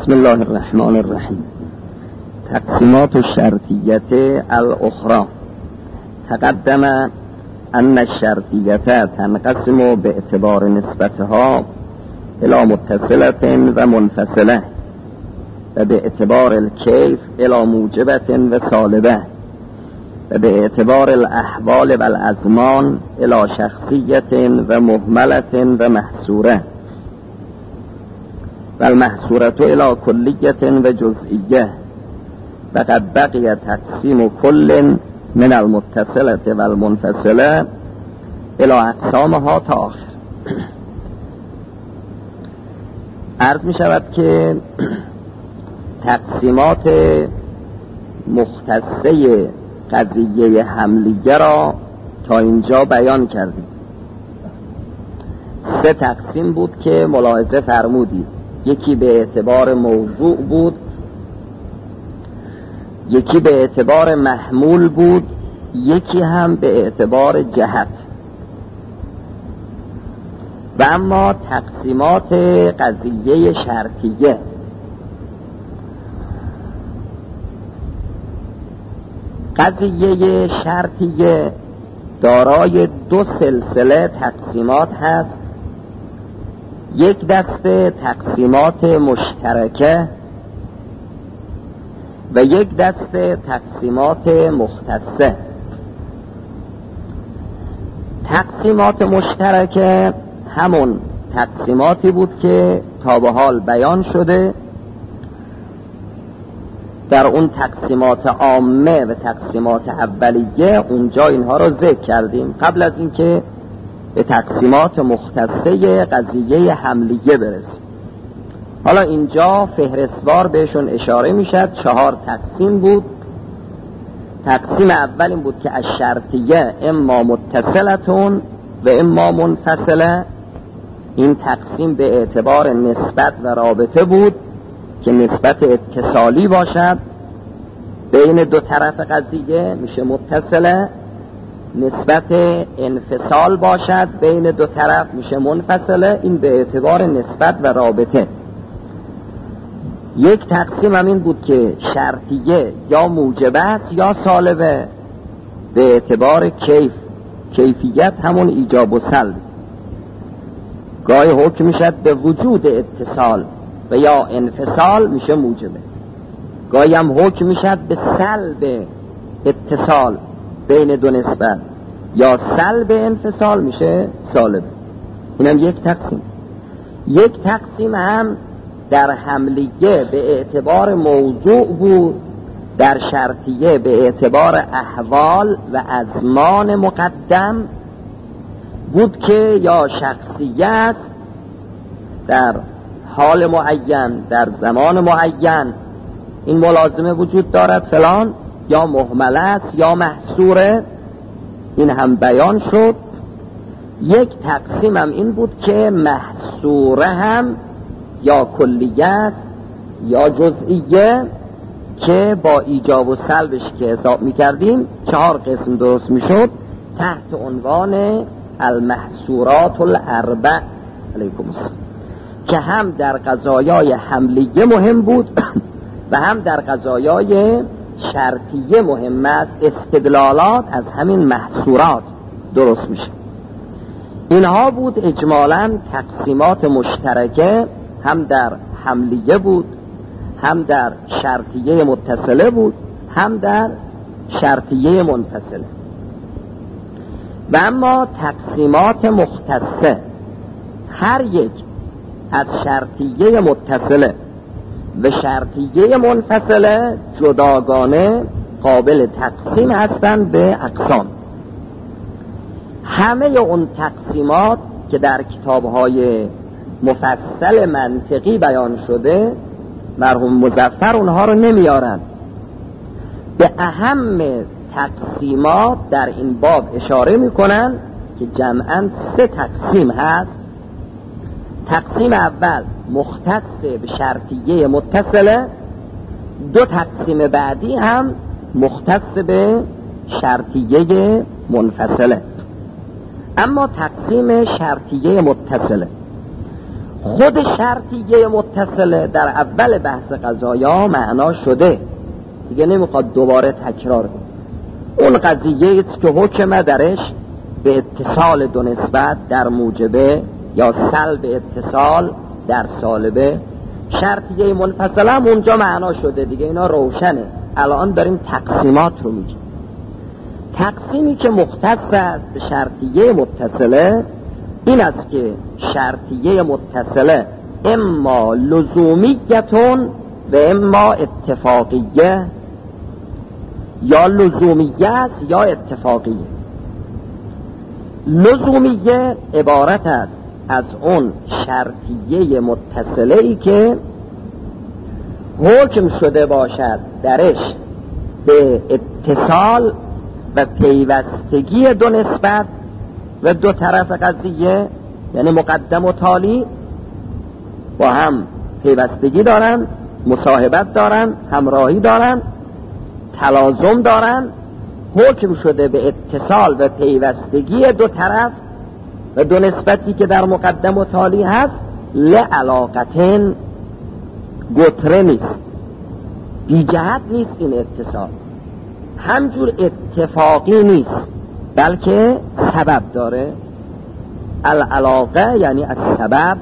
بسم الله الرحمن الرحیم. تقسیمات الشرطیة الاخرى. تقدم ان الشرطیة تنقسم باعتبار نسبتها الى متصلة و منفصلة و باعتبار الکیف الى موجبة و سالبة و باعتبار الاحوال و الازمان الى شخصیة و مهملة و محصورة و المحصورة الى کلیة و جزئیة و قد بقی تقسیم کل من المتصلة و المنفصلة الى اقسامها تا آخر. عرض می شود که تقسیمات مختصه قضیه حملیه را تا اینجا بیان کردیم. 3 تقسیم بود که ملاحظه فرمودید. یکی به اعتبار موضوع بود، یکی به اعتبار محمول بود، یکی هم به اعتبار جهت. و اما تقسیمات قضیه شرطیه قضیه شرطیه دارای 2 سلسله تقسیمات هست. یک دسته تقسیمات مشترکه و یک دسته تقسیمات مختصه. تقسیمات مشترکه همون تقسیماتی بود که تا به حال بیان شده. در اون تقسیمات عامه و تقسیمات اولیه اونجا اینها رو ذکر کردیم قبل از اینکه به تقسیمات مختصه قضیه حملیه برسیم. حالا اینجا فهرستوار بهشون اشاره میشد. 4 تقسیم بود. تقسیم اول این بود که از شرطیه اما متصلتون و اما منفصله. این تقسیم به اعتبار نسبت و رابطه بود که نسبت اتصالی باشد بین 2 طرف قضیه میشه متصله، نسبت انفصال باشد بین 2 طرف میشه منفصله. این به اعتبار نسبت و رابطه. یک تقسیم هم این بود که شرطیه یا موجبه است یا سالبه به اعتبار کیفیت همون ایجاب و سلب. گاهی حکم میشد به وجود اتصال و یا انفصال میشه موجبه، گاهی هم حکم میشد به سلب اتصال بین 2 نسبت یا سلب انفصال میشه سالب. اینم یک تقسیم. یک تقسیم هم در حملیه به اعتبار موضوع بود، در شرطیه به اعتبار احوال و ازمان مقدم بود که یا شخصیت در حال معین در زمان معین این ملازمه وجود دارد فلان، یا مهمل است یا محصوره. این هم بیان شد. یک تقسیم هم این بود که محصوره هم یا کلیت یا جزئیه که با ایجاب و سلبش که حساب میکردیم 4 قسم درست میشد تحت عنوان المحصورات الاربع علیکم السلام، که هم در قضایای حملیه مهم بود و هم در قضایای شرطیه مهم است. استدلالات از همین محصورات درست میشه. اینها بود اجمالاً تقسیمات مشترکه، هم در حملیه بود، هم در شرطیه متصله بود، هم در شرطیه منفصله. و اما تقسیمات مختصه هر یک از شرطیه متصله و شرطیه منفصله جداگانه قابل تقسیم هستند به اقسام. همه اون تقسیمات که در کتاب‌های مفصل منطقی بیان شده مرحوم مظفر اونها رو نمیارن. به اهم تقسیمات در این باب اشاره میکنن که جمعاً 3 تقسیم هست. تقسیم اول مختص به شرطیه متصله، 2 تقسیم بعدی هم مختص به شرطیه منفصله. اما تقسیم شرطیه متصله خود شرطیه متصله در اول بحث قضایا معنا شده، دیگه نمیخواد دوباره تکرار کنه. اون قضیه است که حکم درش به اتصال دو نسبت در موجبه یا سلب اتصال در سالبه. شرطیه منفصله هم اونجا معنا شده دیگه، اینا روشنه. الان داریم تقسیمات رو میگیم. تقسیمی که مختص است به شرطیه متصله این است که شرطیه متصله اما لزومیتون و اما اتفاقیه، یا لزومیه است یا اتفاقیه. لزومیه عبارت است از اون شرطیه متصله ای که حکم شده باشد درش به اتصال و پیوستگی دو نسبت و دو طرف قضیه، یعنی مقدم و تالی با هم پیوستگی دارن، مصاحبت دارن، همراهی دارن، تلازم دارن، حکم شده به اتصال و پیوستگی دو طرف و دو نسبتی که در مقدم و تالی هست. لعلاقتن گتره نیست، بی جهت نیست این اتصال، همجور اتفاقی نیست بلکه سبب داره. العلاقه یعنی از سبب،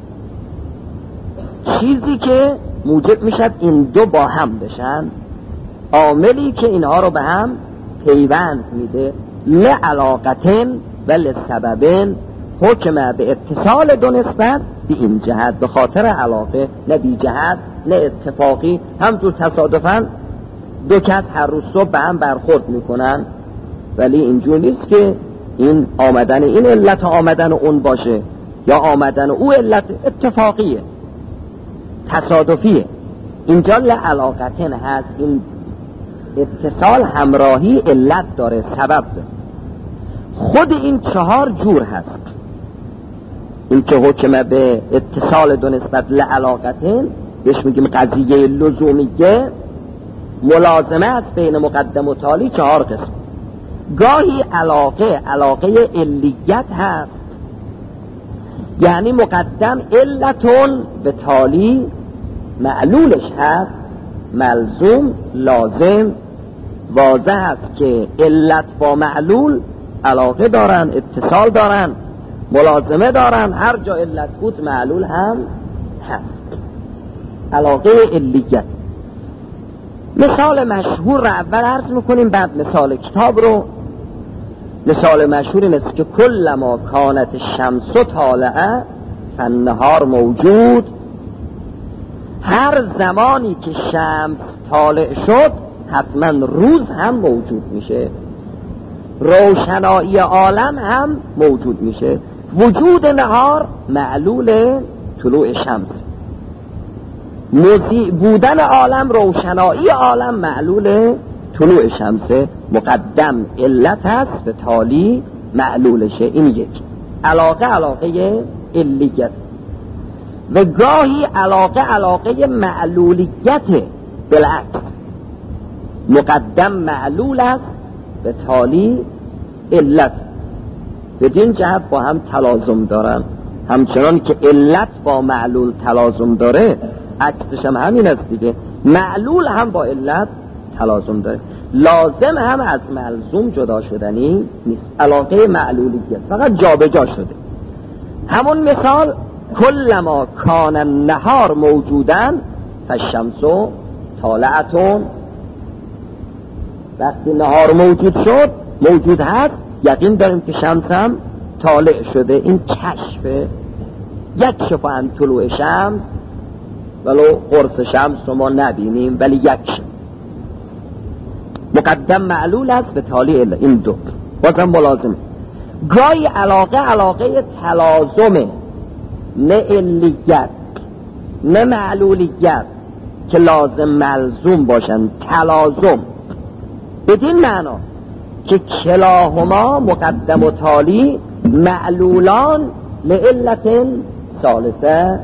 چیزی که موجب میشد این دو با هم بشن، عاملی که اینها رو به هم پیوند میده. لعلاقتن و لسببن، حکم به اتصال دو نسبت به این جهت، به خاطر علاقه، نه بی جهت نه اتفاقی. همجور تصادفاً دو کس هر روز صبح به هم برخورد میکنن، ولی اینجور نیست که این آمدن این علت آمدن اون باشه یا آمدن او علت، اتفاقیه، تصادفیه. اینجا لعلاقتن هست، این اتصال همراهی علت داره، سبب داره. خود این چهار جور هست. این که حکم به اتصال دو نسبت لعلاقتن بهش میگیم قضیه لزومیه، ملازمه است بین مقدم و تالی. چهار قسم. گاهی علاقه علیت هست، یعنی مقدم علتون به تالی معلولش هست، ملزوم لازم. واضح است که علت با معلول علاقه دارن، اتصال دارن، ملازمه دارن. هر جا علت بود معلول هم هست. علاقه علیت. مثال مشهور رو اول عرض میکنیم، بعد مثال کتاب رو. مثال مشهور این است که کلما کانت الشمس طالعه فالنهار موجود. هر زمانی که شمس طالع شد حتما روز هم موجود میشه، روشنایی عالم هم موجود میشه. وجود نهار معلول طلوع شمس، بودن عالم، روشنایی عالم معلول طلوع شمس. مقدم علت هست به تالی معلولشه. این یک علاقه علیت. و گاهی علاقه معلولیت، بالعکس مقدم معلول است به تالی علت. بدین جهت با هم تلازم دارن. همچنان که علت با معلول تلازم داره، عکسش هم همین است دیگه. معلول هم با علت تلازم داره. لازم هم از ملزوم جدا شدنی نیست. علاقه معلولیت فقط جابجا شده. همون مثال کلما کان النهار موجودن فالشمس طالعتون. وقتی نهار موجود شد، موجود هست، یقین داریم که شمس هم طالع شده. این کشفه. یکشف عن طلوع شمس ولو قرص شمس رو ما نبینیم، ولی یکشف. مقدم معلول است به تالی علت. این دو بازم ملازمه. گاهی علاقه تلازمه، نه علیت نه معلولیت که لازم ملزوم باشن. تلازم بدین معنا که کلاهما مقدم و تالی معلولان لعلت ثالثه،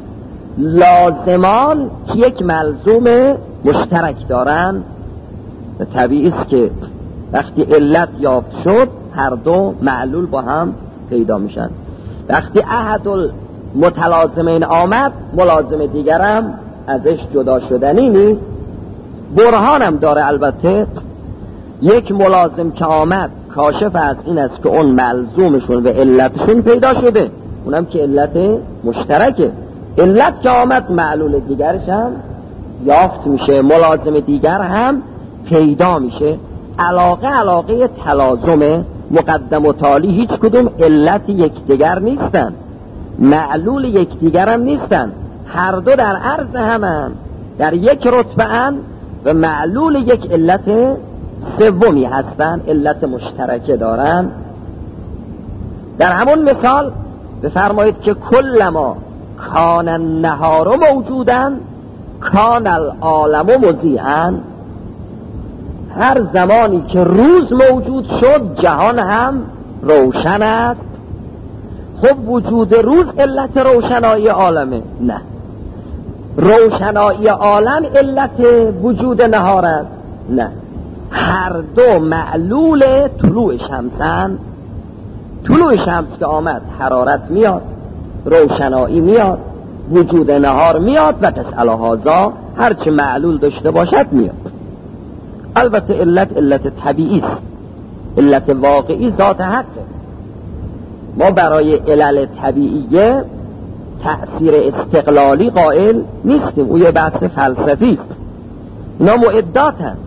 لازمان که یک ملزوم مشترک دارن. طبیعی است که وقتی علت یافت شد هر دو معلول با هم پیدا میشن. وقتی احد متلازمین آمد، ملازم دیگرم ازش جدا شدنی نیست. برهانم داره البته. یک ملازم که آمد کاشف از این است که اون ملزومشون و علتشون پیدا شده، اونم که علت مشترکه. علت که آمد معلول دیگرش هم یافت میشه، ملازم دیگر هم پیدا میشه. علاقه تلازمه، مقدم و تالی هیچ کدوم علت یکدیگر نیستن، معلول یکدیگر هم نیستن، هر دو در عرض همن، در یک رتبه ان و معلول یک علت سومی هستن، علت مشترکه دارن. در همون مثال بفرمایید که کلما کان النهار موجودن کان العالم مضیئا. هر زمانی که روز موجود شد جهان هم روشن است. خب وجود روز علت روشنایی عالمه؟ نه. روشنایی عالم علت وجود نهار است؟ نه. هر دو معلول طلوع شمسن. طلوع شمس که آمد حرارت میاد، روشنایی میاد، وجود نهار میاد و قس الهازا هرچه معلول داشته باشد میاد. البته علت طبیعی است، علت واقعی ذات حقه. ما برای علل طبیعیه تأثیر استقلالی قائل نیستیم، او یه بحث فلسفی است. اینا معدات هست،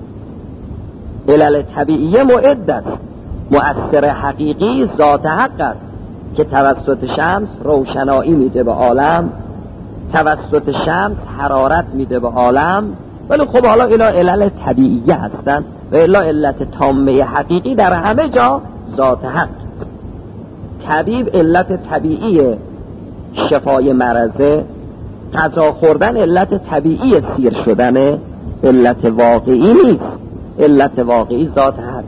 علل طبیعیه معد است. مؤثر حقیقی ذات حق است که توسط شمس روشنایی میده به عالم، توسط شمس حرارت میده به عالم. ولی خب حالا اینا علل طبیعیه هستن و الا علت تامه حقیقی در همه جا ذات حق. طبیب علت طبیعی شفای مرضه، غذا خوردن علت طبیعی سیر شدن، علت واقعی نیست. علت واقعی ذات حق.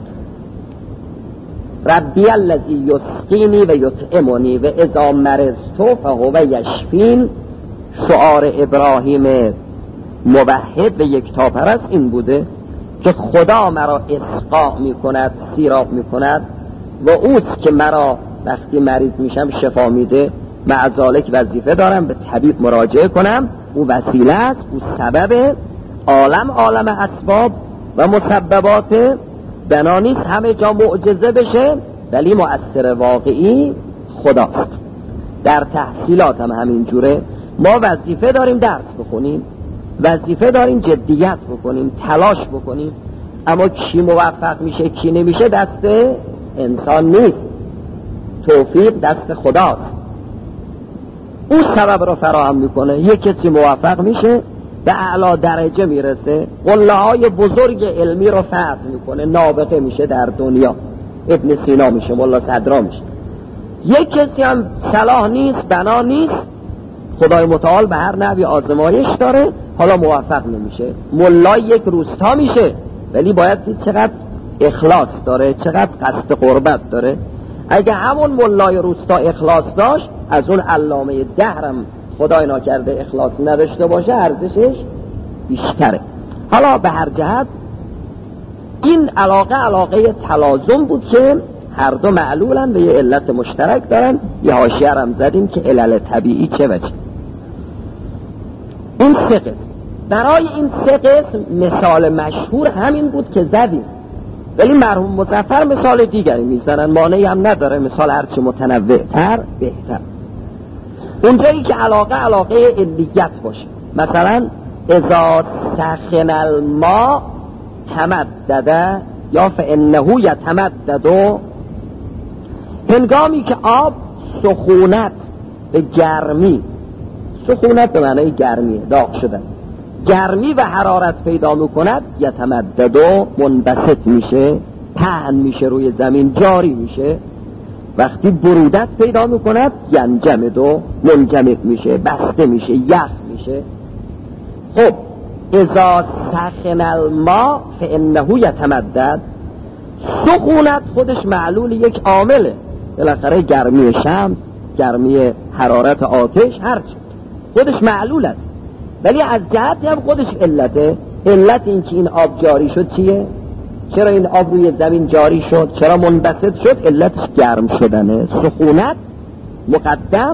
ربی الذی یسقینی و یطعمنی و اذا مرضت فهو یشفین. شعار ابراهیم موحد و یکتاپرست این بوده که خدا مرا اسقا میکند، سیراب میکند و اوست که مرا وقتی مریض میشم شفا میده. مع ذالک وظیفه دارم به طبیب مراجعه کنم، او وسیله است، او سبب. عالم اسباب و مسببات، بنا نیست همه جا معجزه بشه، ولی مؤثر واقعی خداست. در تحصیلات هم همین جوره. ما وظیفه داریم درس بخونیم، وظیفه داریم جدیت بکنیم، تلاش بکنیم، اما کی موفق میشه کی نمیشه دست انسان نیست، توفیق دست خداست. اون سبب رو فراهم میکنه. یک کسی موفق میشه به اعلی درجه میرسه، قله های بزرگ علمی رو فتح میکنه، نابغه میشه در دنیا، ابن سینا میشه، ملا صدرا میشه. یک کسی هم صلاح نیست، بنا نیست، خدای متعال به هر نحوی آزمایش داره، حالا موفق نمیشه، ملای یک روستا میشه، ولی باید دید چقدر اخلاص داره، چقدر قصد قربت داره. اگه همون ملای روستا اخلاص داشت، از اون علامه دهرم خدای ناکرده اخلاص نداشته باشه، ارزشش بیشتره. حالا به هر جهت این علاقه تلازم بود که هر دو معلولن و یه علت مشترک دارن. یه حاشیه هم زدیم که علل طبیعی چه وجه. این سه قسم. برای این سه قسم مثال مشهور همین بود که زدیم، ولی مرحوم مظفر مثال دیگری میزنن، مانعی هم نداره، مثال هرچی متنوع تر بهتر. اونجایی که علاقه علیت باشه، مثلا اذا سخن الماء تمدد یا فانه یتمدد، هنگامی که آب سخونت به گرمی، سخونت به معنی گرمی، داغ شدن، گرمی و حرارت پیدا میکند، یتمدد و منبسط میشه، پهن میشه روی زمین، جاری میشه. وقتی برودت پیدا میکند، ینجمد و منجمد میشه، بسته میشه، یخ میشه. خب اذا سخن الماء فانه یتمدد، سخونت خودش معلول یک عامله، بالاخره گرمی شمس، گرمی حرارت آتش، هرچی خودش معلول است، ولی از جهتی هم خودش علته. علت این که این آب جاری شد چیه؟ چرا این آب روی زمین جاری شد؟ چرا منبسط شد؟ علتش گرم شدنه. سخونت مقدم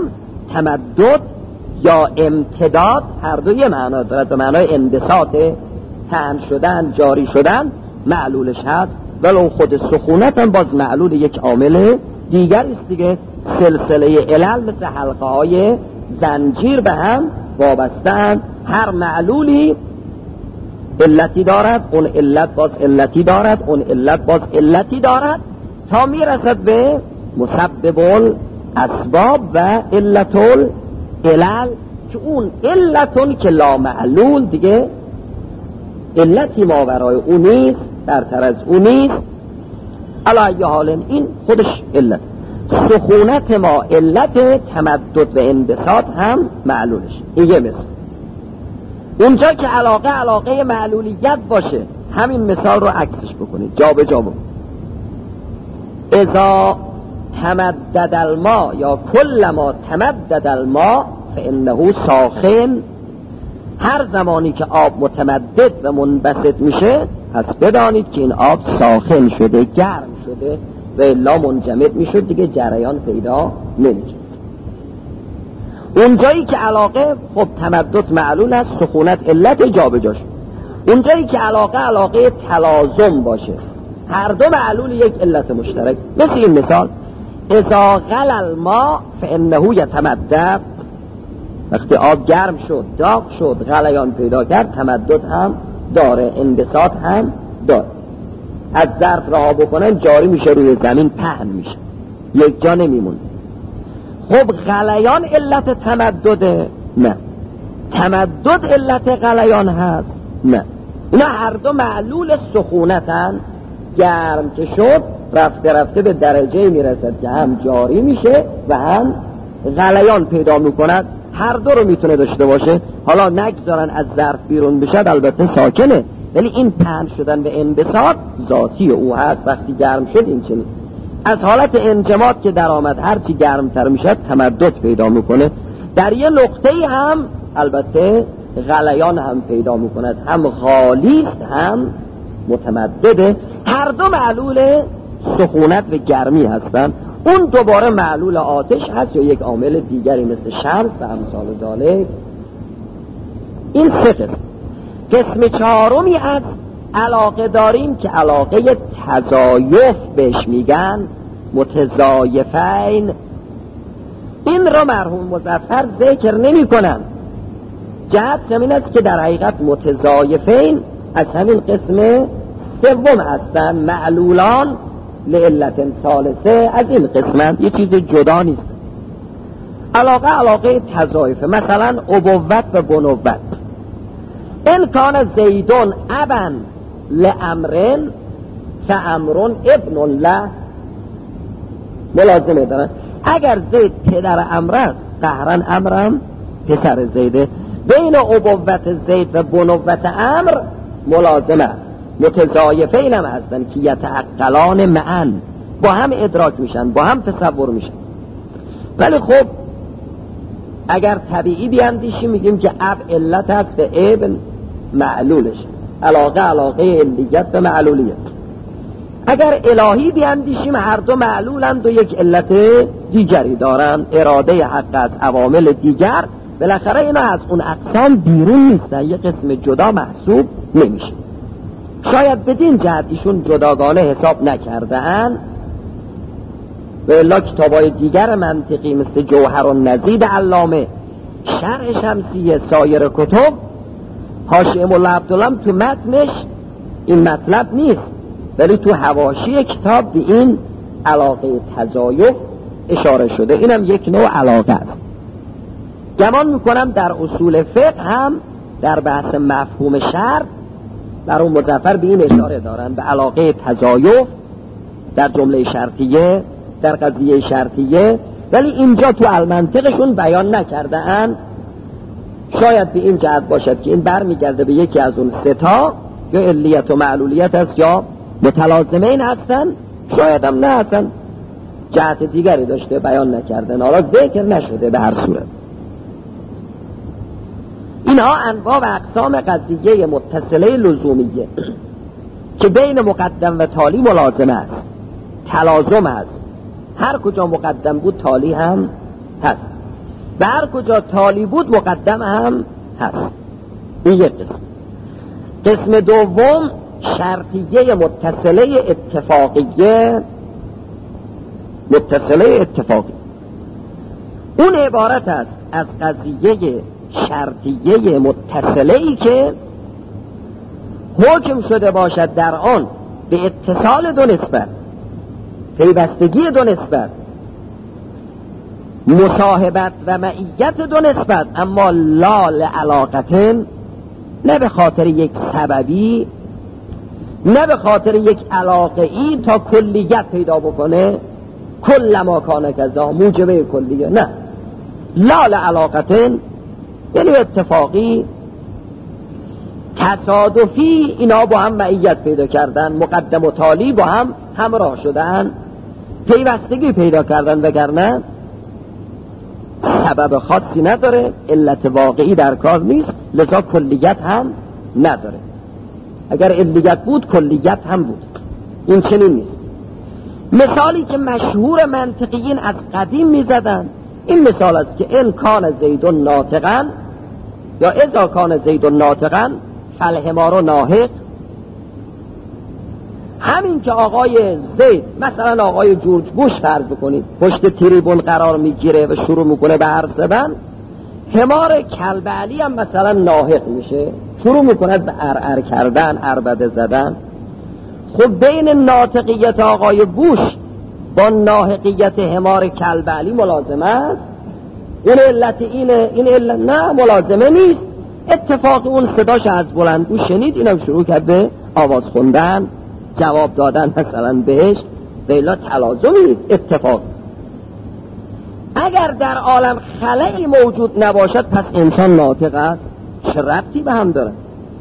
تمدد یا امتداد هر دو یه معنا دارد، به معنای انبساط، طعن شدن، جاری شدن معلولش هست، ولو خود سخونت هم باز معلول یک عامل دیگر است دیگه. سلسله علل مثل حلقه های زنجیر به هم وابسته‌اند، هر معلولی علتی دارد، اون علت باز علتی دارد، اون علت باز علتی دارد، تا میرسد به مسبب الاسباب و علت العلل که اون علتون که لا معلول دیگه علتی ماورای اون نیست، برتر از اون نیست. علی حال این خودش علت. سخونت ما علت، تمدد و انبساط هم معلولش. این یه مثال. اونجا که علاقه معلولیت باشه همین مثال رو عکسش بکنید، جا به جا بکنید. اذا تمدد الماء یا کلما تمدد الماء فانه ساخن، هر زمانی که آب متمدد و منبسط میشه پس بدانید که این آب ساخن شده، گرم شده و الا منجمد میشد دیگه، جریان پیدا نمیشه. اونجایی که علاقه خب تمدد معلول است، سخونت علت، جا به جاش. اونجایی که علاقه تلازم باشه، هر دو معلول یک علت مشترک، مثل این مثال اذا غلی الماء فانه یتمدد، وقتی آب گرم شد، داغ شد، غلیان پیدا کرد، تمدد هم داره، انبساط هم داره. از ظرف رها بکنن جاری میشه روی زمین، پهن میشه، یک جا نمیمونه. خب غلیان علت تمدده؟ نه. تمدد علت غلیان هست؟ نه. اینا هر دو معلول سخونتن. گرم که شد رفته به درجه میرسد که هم جاری میشه و هم غلیان پیدا میکند، هر دو رو میتونه داشته باشه. حالا نگذارن از ظرف بیرون بشد، البته ساکنه، ولی این پهن شدن به انبساط ذاتی او هست. وقتی گرم شد این چنین، از حالت انجماد که در آمد هرچی گرمتر میشد تمدد پیدا میکنه. در یه نقطه هم البته غلیان هم پیدا میکند، هم خالیست هم متمدده. هر دو معلول سخونت و گرمی هستن. اون دوباره معلول آتش هست یا یک عامل دیگری مثل شمس و امثال ذالک. این سه قسم. قسم چهارمی از علاقه داریم که علاقه تزایف بهش میگن، متزایفین. این را مرحوم مظفر ذکر نمی کنن. جهت همین است که در حقیقت متزایفین از همین قسم سوم هستن، معلولان لعلت ثالثه از این قسمت، یه چیز جدا نیست. علاقه تزایفه، مثلا ابوت و بنوت. ان کان زیدون ابن لامرن فامرن ابن له، ملازمه دارن. اگر زید پدر امر است قهرن امرم پسر زیده. بین ابوت زید و بنوت امر ملازمه است. متزایفین هم هستن که یتعقلان معن، با هم ادراک میشن، با هم تصور میشن. ولی خب اگر طبیعی بیاندیشیم میگیم که اب علت هست به ابن معلولش، علاقه علیت و معلولیت. اگر الهی بیاندیشیم هر دو معلولند و یک علت دیگری دارن، اراده حق از عوامل دیگر. بالاخره اینا از اون اقسام بیرون نیستن، یک قسم جدا محسوب نمیشه. شاید بدین جهت ایشون جداگانه حساب نکرده‌اند و الا کتابای دیگر منطقی مثل جوهر النزید علامه، شرح شمسیه، سایر کتب، حاشیه مولا عبدالله تو متنش این مطلب نیست، ولی تو حواشی کتاب به این علاقه تزایف اشاره شده. اینم یک نوع علاقه است. گمان میکنم در اصول فقه هم در بحث مفهوم شرط در اون مظفر به این اشاره دارن، به علاقه تزایف در جمله شرطیه، در قضیه شرطیه، ولی اینجا تو المنطقشون بیان نکرده‌اند. شاید به این جهت باشد که این برمیگرده به یکی از اون سه تا، یا علیت و معلولیت است یا متلازمین هستن، شاید هم نه هستن، جهت دیگری داشته بیان نکردن، حالا ذکر نشده. به هر صورت اینها انواع و اقسام قضیه متصله لزومیه که بین مقدم و تالی ملازمه است، تلازم است. هر کجا مقدم بود تالی هم هست. و هر کجا تالی بود مقدم هم هست. این یک قسم. قسم دوم شرطیه متصله اتفاقی. اون عبارت است از قضیه شرطیه متصله‌ای که حکم شده باشد در آن به اتصال دو نسبت، پیوستگی دو نسبت، مصاحبت و معیت دو نسبت، اما لا لعلاقتن، نه به خاطر یک سببی، نه به خاطر یک علاقه‌ای تا کلیت پیدا بکنه، کل ما کان کذا موجبه کلیه، نه، لا لعلاقتن یعنی اتفاقی تصادفی اینا با هم معیت پیدا کردن، مقدم و تالی با هم همراه شدن، پیوستگی پیدا کردن، وگرنه سبب خاصی نداره، علت واقعی در کار نیست، لذا کلیت هم نداره. اگر علیت بود کلیت هم بود، این چنین نیست. مثالی که مشهور منطقیین از قدیم میزدن این مثال است که ان کان زید ناطقا یا اذا کان زید ناطقا فالحمار ناهق. همین که آقای زید، مثلا آقای جورج بوش فرض بکنید، پشت تریبون قرار میگیره و شروع میکنه به حرف زدن، حمار کلب علی هم مثلا ناهق میشه، شروع میکنه به ارعر کردن، عربده زدن. خب بین ناطقیت آقای بوش با ناهقیت حمار کلب علی ملازمه است؟ این علت اینه، این علت نه، ملازمه نیست. اتفاق اون صداش از بلندگو شنید، اینم شروع کرد به آواز خوندن، جواب دادن مثلا بهش، بیلا تلازمی اتفاق. اگر در عالم خلایی موجود نباشد پس انسان ناطق است؟ چه ربطی به هم داره؟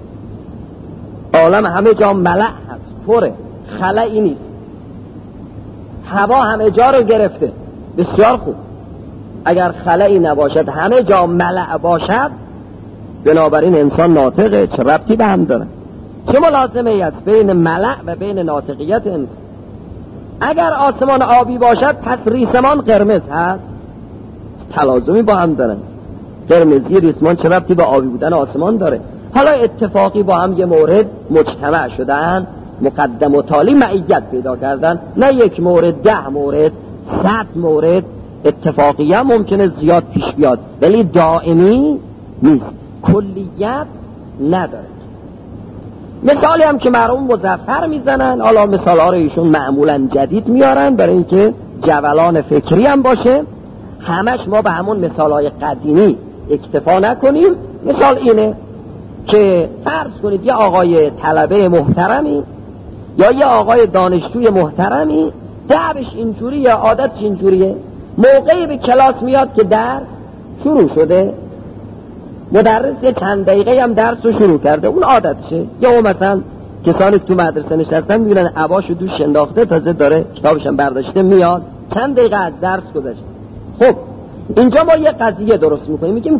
عالم همه جا ملأ هست، پره، خلایی نیست. هوا همه جا رو گرفته، بسیار خوب. اگر خلایی نباشد همه جا ملأ باشد، بنابراین انسان ناطقه. چه ربطی به هم داره؟ چه ملازمه است بین ملأ و بین ناطقیت انسان؟ اگر آسمان آبی باشد پس ریسمان قرمز هست؟ تلازمی با هم دارن. قرمزی ریسمان چه ربطی به آبی بودن آسمان داره؟ حالا اتفاقی با هم یه مورد مجتمع شدن، مقدم و تالی معیت پیدا کردن، نه یک مورد، 10 مورد، 100 مورد. اتفاقی هم ممکنه زیاد پیش بیاد ولی دائمی نیست، کلیت نداره. مثالی هم که مرحوم مظفر میزنن، حالا مثال ها رو ایشون معمولا جدید میارن برای اینکه جولان فکری هم باشه، همش ما به همون مثال های قدیمی اکتفا نکنیم. مثال اینه که فرض کنید یه آقای طلبه محترمی یا یه آقای دانشجوی محترمی دعوش اینجوریه، عادتش اینجوریه، موقعی به کلاس میاد که درس شروع شده، مدرس یه چند دقیقه هم درس رو شروع کرده، اون عادتشه. یا اون مثلا کسانی که تو مدرسه نشستن میبینن عباشو دوش انداخته، تازه داره کتابش هم برداشته میاد، چند دقیقه از درس گذشته. خب اینجا ما یه قضیه درست میکنیم، میگیم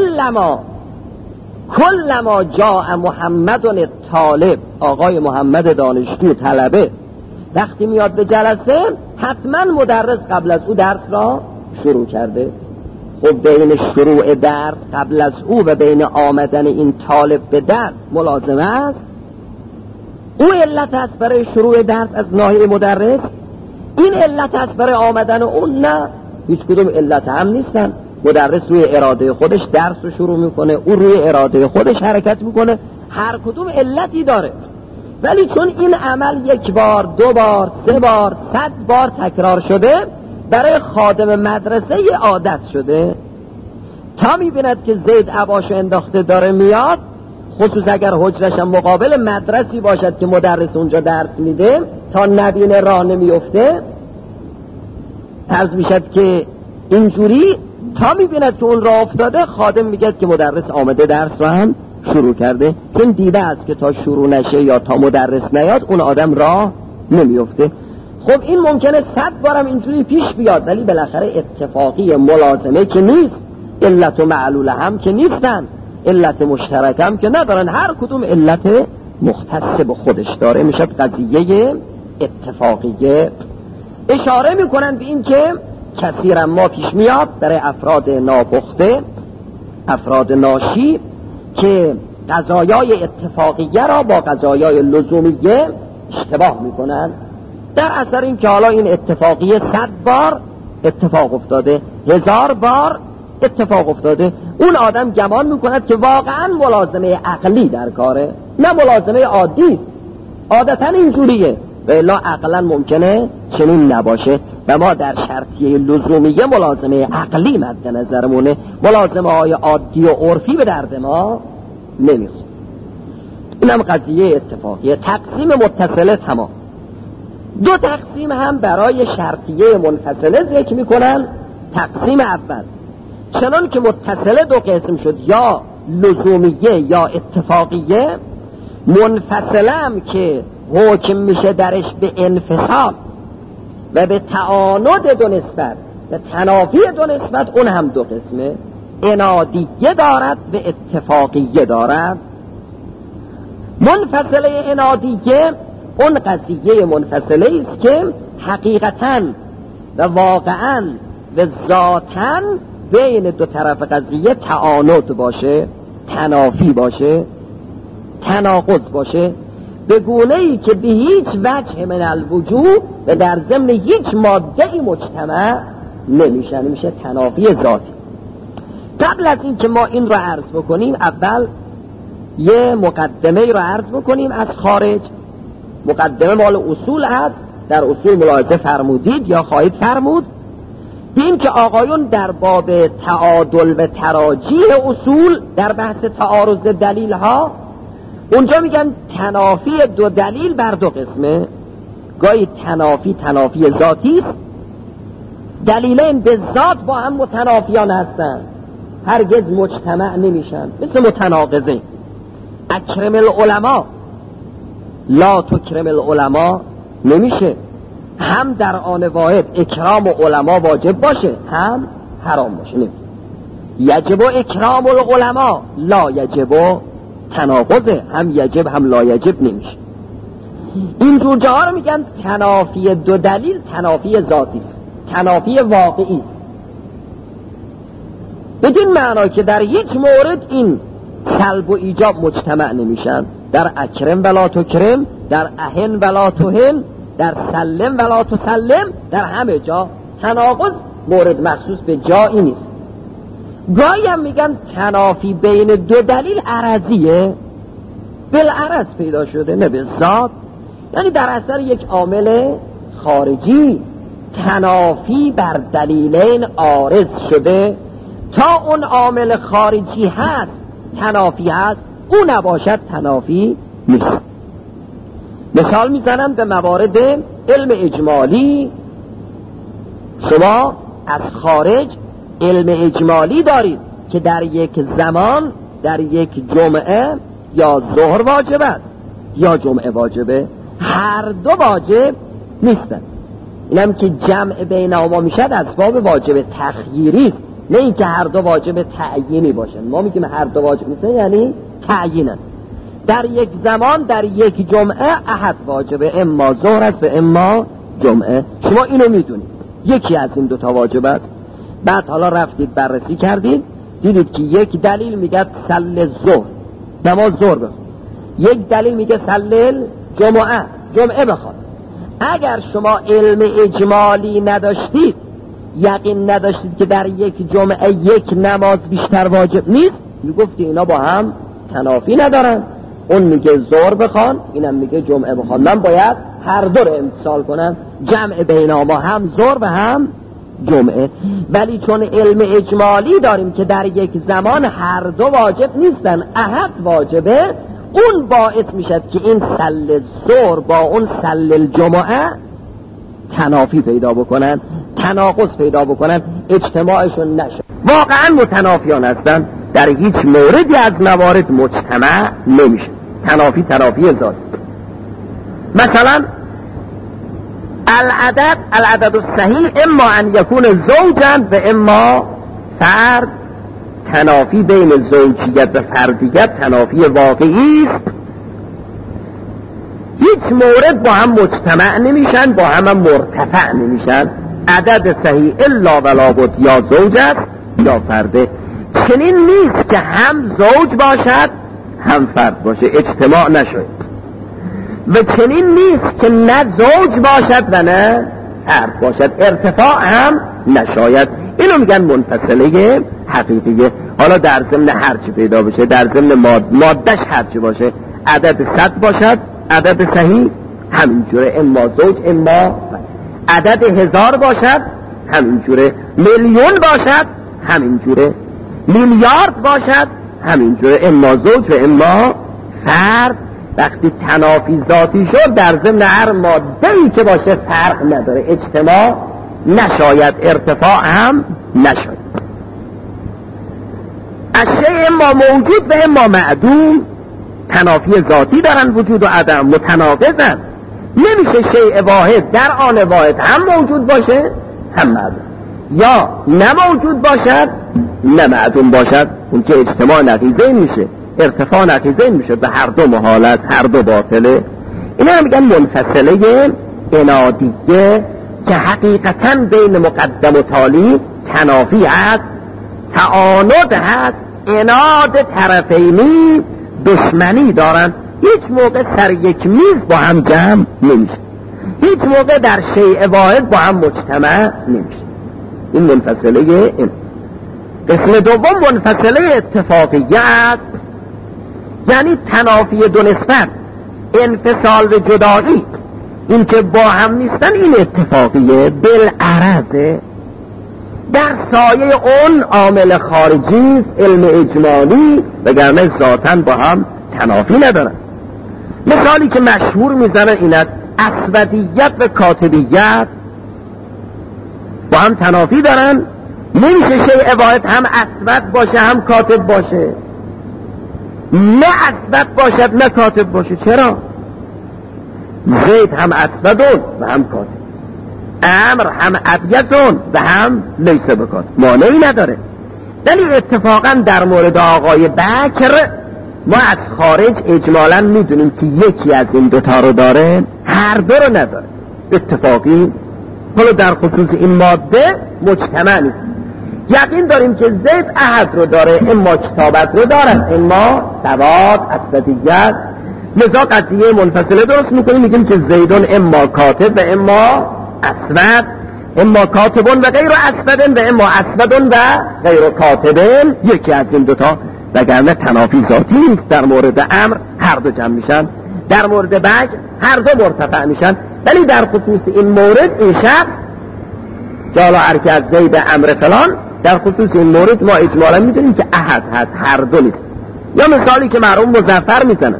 کلما جاء محمد طالب، آقای محمد دانشجو طلبه وقتی میاد به جلسه، حتما مدرس قبل از او درس را شروع کرده. خب بین شروع درس قبل از او و بین آمدن این طالب به درس ملازمه است. او علت است برای شروع درس از ناحیه مدرس، این علت است برای آمدن اون نه، هیچ کدوم علت هم نیستن. مدرس روی اراده خودش درس رو شروع میکنه، او روی اراده خودش حرکت میکنه، هر کدوم علتی داره. ولی چون این عمل 1 بار، 2 بار، 3 بار، 100 بار تکرار شده، برای خادم مدرسه یه عادت شده، تا میبیند که زید عباشو انداخته داره میاد، خصوص اگر حجرش هم مقابل مدرسی باشد که مدرس اونجا درس میده، تا نبینه راه نمیفته، فرض میشد که اینجوری تا میبیند که اون راه افتاده، خادم میگه که مدرس آمده درس رو هم شروع کرده، چون دیده است که تا شروع نشه یا تا مدرس نیاد اون آدم راه نمیفته. خب این ممکنه 100 بارم اینجوری پیش بیاد، ولی بالاخره اتفاقی ملازمه که نیست، علت و معلول هم که نیستن، علت مشترک هم که ندارن، هر کدوم علت مختص به خودش داره، میشه قضیه اتفاقیه. اشاره میکنن به این که کثیرا ما پیش میاد برای افراد ناپخته، افراد ناشی که قضایای اتفاقیه را با قضایای لزومیه اشتباه میکنن، در اثر این که حالا این اتفاقیه 100 بار اتفاق افتاده، 1000 بار اتفاق افتاده، اون آدم گمان میکند که واقعا ملازمه عقلی در کاره، نه ملازمه عادی. عادتا اینجوریه و الا عقلا ممکنه چنین نباشه و ما در شرطیه لزومیه ملازمه عقلی مد نظرمونه، ملازمه های عادی و عرفی به درد ما نمیخوره. اینم قضیه اتفاقیه. تقسیم متصله تمام. دو تقسیم هم برای شرطیه منفصله ذکر میکنن. تقسیم اول چنان که متصله دو قسم شد، یا لزومیه یا اتفاقیه، منفصله هم که حکم میشه درش به انفصال و به تعاند دو نسبت، به تنافی دو نسبت، اون هم دو قسمه، انادیه دارد و اتفاقیه دارد. منفصله انادیه اون قضیه منفصله است که حقیقتاً و واقعاً و ذاتاً بین دو طرف قضیه تعاند باشه، تنافی باشه، تناقض باشه، به گونه‌ای که به هیچ وجه من الوجود و در ضمن هیچ ماده‌ای مجتمع نمیشه، نمیشه تنافی ذاتی. قبل از این که ما این رو عرض بکنیم، اول یه مقدمه رو عرض بکنیم از خارج. مقدمه مال اصول هست، در اصول ملاحظه فرمودید یا خواهید فرمود این که آقایون در باب تعادل و تراجیح اصول در بحث تعارض دلیل ها اونجا میگن تنافی دو دلیل بر دو قسمه. گاهی تنافی ذاتی است، دلیلین به ذات با هم متنافیان هستن، هرگز مجتمع نمیشن، مثل متناقضین. اکرم العلماء لا تکرم العلماء نمیشه، هم در آن واحد اکرام علما واجب باشه هم حرام باشه. نمیشه یجب اکرام العلماء لا یجب تناقضه، هم یجب هم لا یجب نمیشه. این جور جاها رو میگن تنافی دو دلیل، تنافی ذاتی است، تنافی واقعی است. بدین معنا که در یک مورد این سلب و ایجاب مجتمع نمیشن، در اکرم ولا تکرم، در اهن ولا تهن، در سلم ولا تسلم، در همه جا تناقض مورد مخصوص به جایی نیست. گاهی هم میگن تنافی بین دو دلیل عرضیه، بالعرض پیدا شده نه به ذات، یعنی در اثر یک عامل خارجی تنافی بر دلیلین عارض شده، تا اون عامل خارجی هست تنافی هست، او نباشد تنافی نیست. مثال میزنم به موارد علم اجمالی. شما از خارج علم اجمالی دارید که در یک زمان، در یک جمعه یا ظهر واجب است یا جمعه واجبه، هر دو واجب نیستن. اینم که جمع بینهما میشد اسباب واجب تخییری است، نه اینکه هر دو واجب تعیینی باشن. ما میگیم هر دو واجب نیستن یعنی تعیینن. در یک زمان در یک جمعه احد واجبه، اما ظهر است و اما جمعه. شما اینو میدونید یکی از این دوتا واجب است. بعد حالا رفتید بررسی کردید دیدید که یک دلیل میگه صلی ظهر، نماز ظهر بخون، یک دلیل میگه صلی جمعه بخواد. اگر شما علم اجمالی نداشتید، یقین نداشتید که در یک جمعه یک نماز بیشتر واجب نیست، میگفتی اینا با هم تنافی ندارن، اون میگه ظهر بخوان اینم میگه جمعه بخوان، من باید هر دو رو امتثال کنم، جمع بینهما هم ظهر و هم جمعه. ولی چون علم اجمالی داریم که در یک زمان هر دو واجب نیستن، احد واجبه، اون باعث میشد که این صلی ظهر با اون صلی الجمعه تنافی پیدا بکنن، تناقض پیدا بکنن، اجتماعشون نشه. واقعا متنافیان هستن، در هیچ موردی از موارد مجتمع نمیشه. تنافی ذاتی. مثلا العدد الصحیح اما ان یکون زوجا و اما فرد، تنافی بین زوجیت و فردیت تنافی واقعی است. هیچ مورد با هم مجتمع نمیشن، با هم مرتفع نمیشن. عدد صحیح الا ولا بد یا زوج است یا فرده. چنین نیست که هم زوج باشد هم فرد باشه، اجتماع نشد. و چنین نیست که نه زوج باشد و نه فرد باشد، ارتفاع هم نشاید. اینو میگن منفصله حقیقیه. حالا در ضمن هرچی پیدا بشه، در ضمن مادهش هرچی باشه، عدد 100 باشد عدد صحیح همینجوره، اما زوج اما فرد. عدد 1000 باشد همینجوره، میلیون باشد همینجوره، میلیارد باشد همینجوره، اما زوج و اما فرد. وقتی تنافی ذاتی شد در ضمن هر ماده‌ای که باشه فرق نداره، اجتماع نشاید، ارتفاع هم نشاید. اشیاء اما موجود و اما معدوم تنافی ذاتی دارن، وجود و عدم متناقضن. نمیشه شیء واحد در آن واحد هم موجود باشه هم معدوم، یا نه موجود باشد نه معدوم باشد. اون که اجتماع نقیضه میشه، ارتفاع نقیضه میشه، به هر دو محالت، هر دو باطله. اینا میگن منفصله انادیه که حقیقتا بین مقدم و تالی تنافی هست، تعاند هست، اناد طرفینی دشمنی دارن. هیچ موقع سر یک میز با هم جمع نمیشه، هیچ موقع در شیء واحد با هم مجتمع نمیشه. این منفصله این. قسم دوم منفصله اتفاقیه است، یعنی تنافی دو نسبت، انفصال و جدایی، این که با هم نیستن این اتفاقیه. بالعرض در سایه اون عامل خارجی علم اجمالی، وگرنه ذاتاً با هم تنافی ندارن. مثالی که مشهور میزنن این است، اسودیت و کاتبیت با هم تنافی دارن. نمیشه شیء واحد هم اسود باشه هم کاتب باشه، نه اسود باشد نه کاتب باشه. چرا؟ زید هم اسودون و هم کاتب، امر هم ابیضون و هم لیس بکاتب، مانعی نداره. ولی اتفاقا در مورد آقای بکر ما از خارج اجمالا میدونیم که یکی از این دوتا رو داره، هر دو رو نداره، اتفاقی. حالا در خصوص این ماده مجتمع نیست. یقین داریم که زید احد رو داره، اما کتابت رو دارد، اما سواد، اسودیت. لذا قضیه منفصله درست میکنیم، میگیم که زیدون اما کاتب و اما اسود، اما کاتبون و غیر اسودن و اما اسودون و غیر کاتبن، یکی از این دوتا. وگرنه تنافی ذاتی نیست. در مورد امر هر دو جمع میشن، در مورد بک هر دو مرتفع میشن. ولی در خصوص این مورد این شخص جالا ارکز زید امر فلان، در خصوص این مورد ما اجمالا میدونیم که احد هست، هر دو نیست. یا مثالی که مرحوم مظفر میزنن،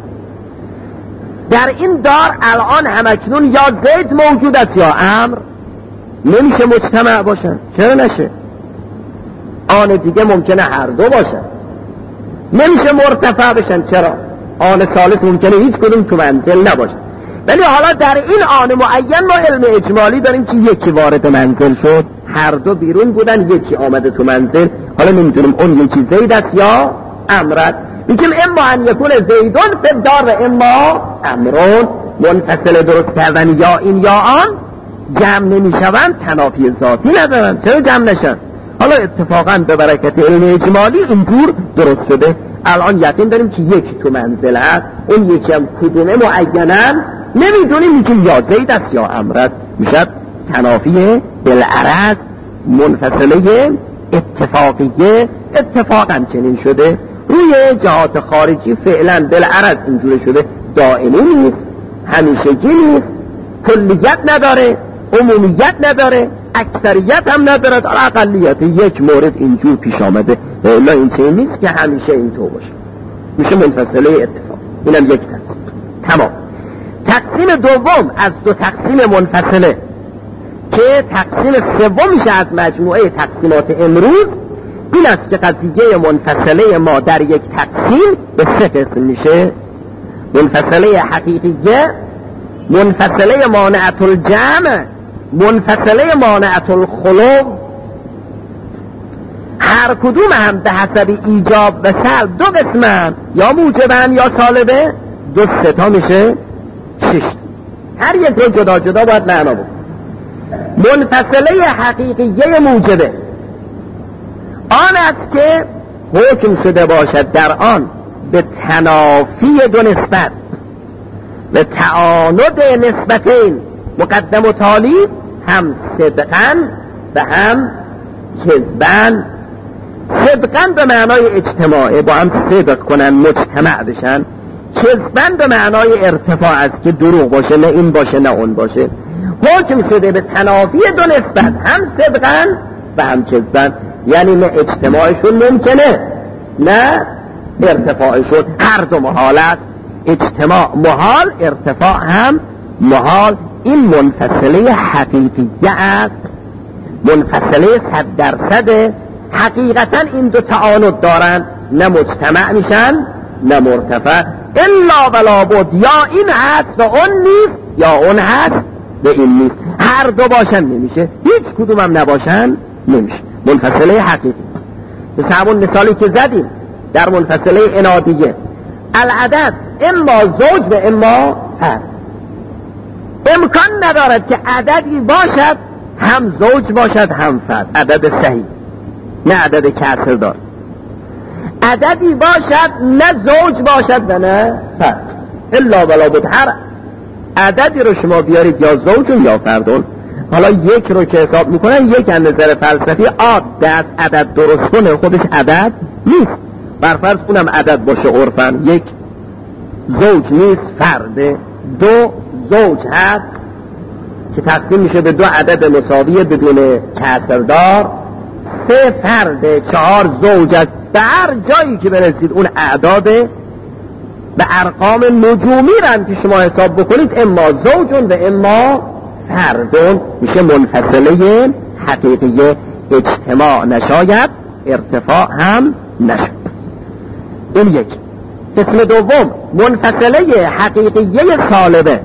در این دار الان همکنون یا زید موجود است یا امر، نمیشه مجتمع باشن. چرا نشه؟ آن دیگه ممکنه هر دو باشن، نمیشه مرتفع بشن. چرا؟ آن ثالث ممکنه هیچ کدوم تو منزل نباشه. ولی حالا در این آن معین ما علم اجمالی داریم که یکی وارد منزل شد، هر دو بیرون بودن، یکی آمده تو منزل. حالا نمیدونیم اون یکی زید است یا امرد. میگیم اما ان یکون زیدون فی الدار و اما امرون. منفصل درست کردن یا این یا آن جمع نمیشوند، تنافی ذاتی ندارن. چرا جمع نشن؟ حالا اتفاقا به برکت علم اجمالی اینطور درست شده. الان یقین داریم که یکی تو منزل هست، اون یکی هم کدومه معینن نمیدونیم، میگیم یا زید است یا امرد. میشد تنافی بالعرض منفصله اتفاقیه. اتفاقا چنین شده. روی جهات خارجی فعلا بالعرض اینجوری شده، دائمی نیست، همیشگی نیست، کلیت نداره، عمومیت نداره، اکثریت هم نداره، در اقلیت یک مورد اینجور پیش آمده. الا این چه نیست که همیشه اینطور باشه. میشه منفصله اتفاق. اینم یک تقسیم. تمام. تقسیم دوم از دو تقسیم منفصله که تقسیم سوم میشه از مجموعه تقسیمات امروز، این است که قضیه منفصله ما در یک تقسیم به سه قسم میشه: منفصله حقیقیه، منفصله مانعت الجمع، منفصله مانعت الخلو. هر کدوم هم به حسب ایجاب و سلب دو قسمن، یا موجبن یا سالبه. دو ستا میشه 6. هر یک رو جدا جدا باید معنا بود. منفصله حقیقیه موجبه آن است که حکم شده باشد در آن به تنافی دو نسبت، به تعاند نسبتین مقدم و تالی، هم صدقاً و هم کذباً. صدقاً به معنای اجتماعه، با هم صدق کنن مجتمع بشن. کذباً به معنای ارتفاع است که دروغ باشه، نه این باشه نه اون باشه. حکم شده به تنافی دو نسبت، هم صدقاً و هم کذباً، یعنی نه اجتماعشون ممکنه نه ارتفاعشون، هر دو محال است. اجتماع محال، ارتفاع هم محال. این منفصله حقیقیه است، منفصله 100%. حقیقتا این دو تعاند دارن، نه مجتمع میشن نه مرتفع. الا ولا بد، یا این هست و اون نیست، یا اون هست و این نیست. هر دو باشن نمیشه، هیچ کدوم هم نباشن نمیشه. منفصله حقیقی مثل همون مثالی که زدیم در منفصله انادیه. العدد اما زوج و اما فرد. امکان ندارد که عددی باشد هم زوج باشد هم فرد، عدد صحیح، نه عدد کسر دار. عددی باشد نه زوج باشد و نه فرد. الا ولا بد، هر عددی رو شما بیارید یا زوجون یا فردون. حالا یک رو که حساب میکنن، یک از نظر فلسفی عادت عدد درست کنه خودش عدد نیست. برفرض کنم عدد باشه عرفن، یک زوج نیست فرده، دو زوج هست که تقسیم میشه به دو عدد مساوی بدون کسردار، سه فرد، چهار زوج است. به هر جایی که برسید اون اعداد به ارقام نجومی رن که شما حساب بکنید، اما زوجون و اما فردون، میشه منفصله حقیقیه. اجتماع نشاید، ارتفاع هم نشد. این یک. قسم دوم منفصله حقیقیه سالبه.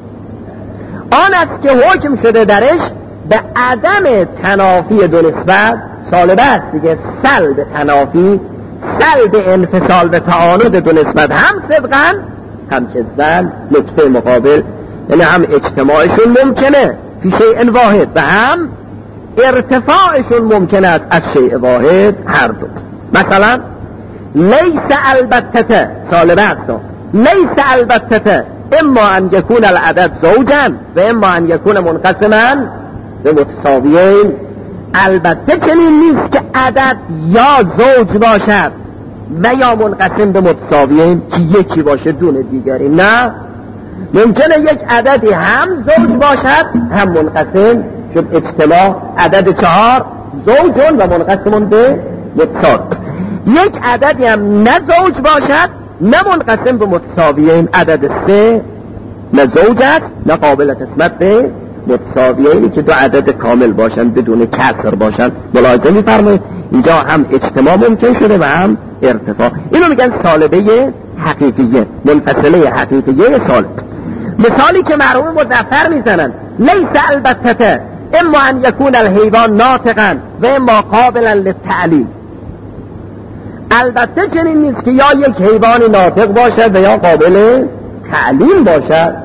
آن است که حکم شده درش به عدم تنافی دو نسبت. سالبه است دیگه، سلب تنافی، سلب انفصال به تعاند دو نسبت، هم صدقاً هم کذباً. نکته مقابل یعنی هم اجتماعشون ممکنه فی شیء واحد و هم ارتفاعشون ممکن است از شیء واحد، هر دو. مثلا لیس البته، سالبه است، لیس البته اما ان یکون العدد زوجا و اما ان یکون منقسما به متساویین. البته چنین نیست که عدد یا زوج باشد و یا منقسم به متساویین، که یکی باشه دون دیگری. نه، ممکنه یک عددی هم زوج باشد هم منقسم، شد اجتماع عدد 4 زوجون و منقسمون به متساوی. یک عددی هم نه زوج باشد نه منقسم به متساویین، عدد 3 نه زوج است نه قابل قسمت به متساویینی که دو عدد کامل باشن بدون کسر باشن. ملاحظه می‌فرمایید اینجا هم اجتماع ممکن شده و هم ارتفاع. اینو میگن سالبه حقیقیه، منفصله حقیقیه سالب. مثالی که مرحوم مظفر میزنن، لیس البته اما ان یکون الحیوان ناطقا و اما قابلا للتعلیم. البته چنین نیست که یا یک حیوان ناطق باشد و یا قابل تعلیم باشد،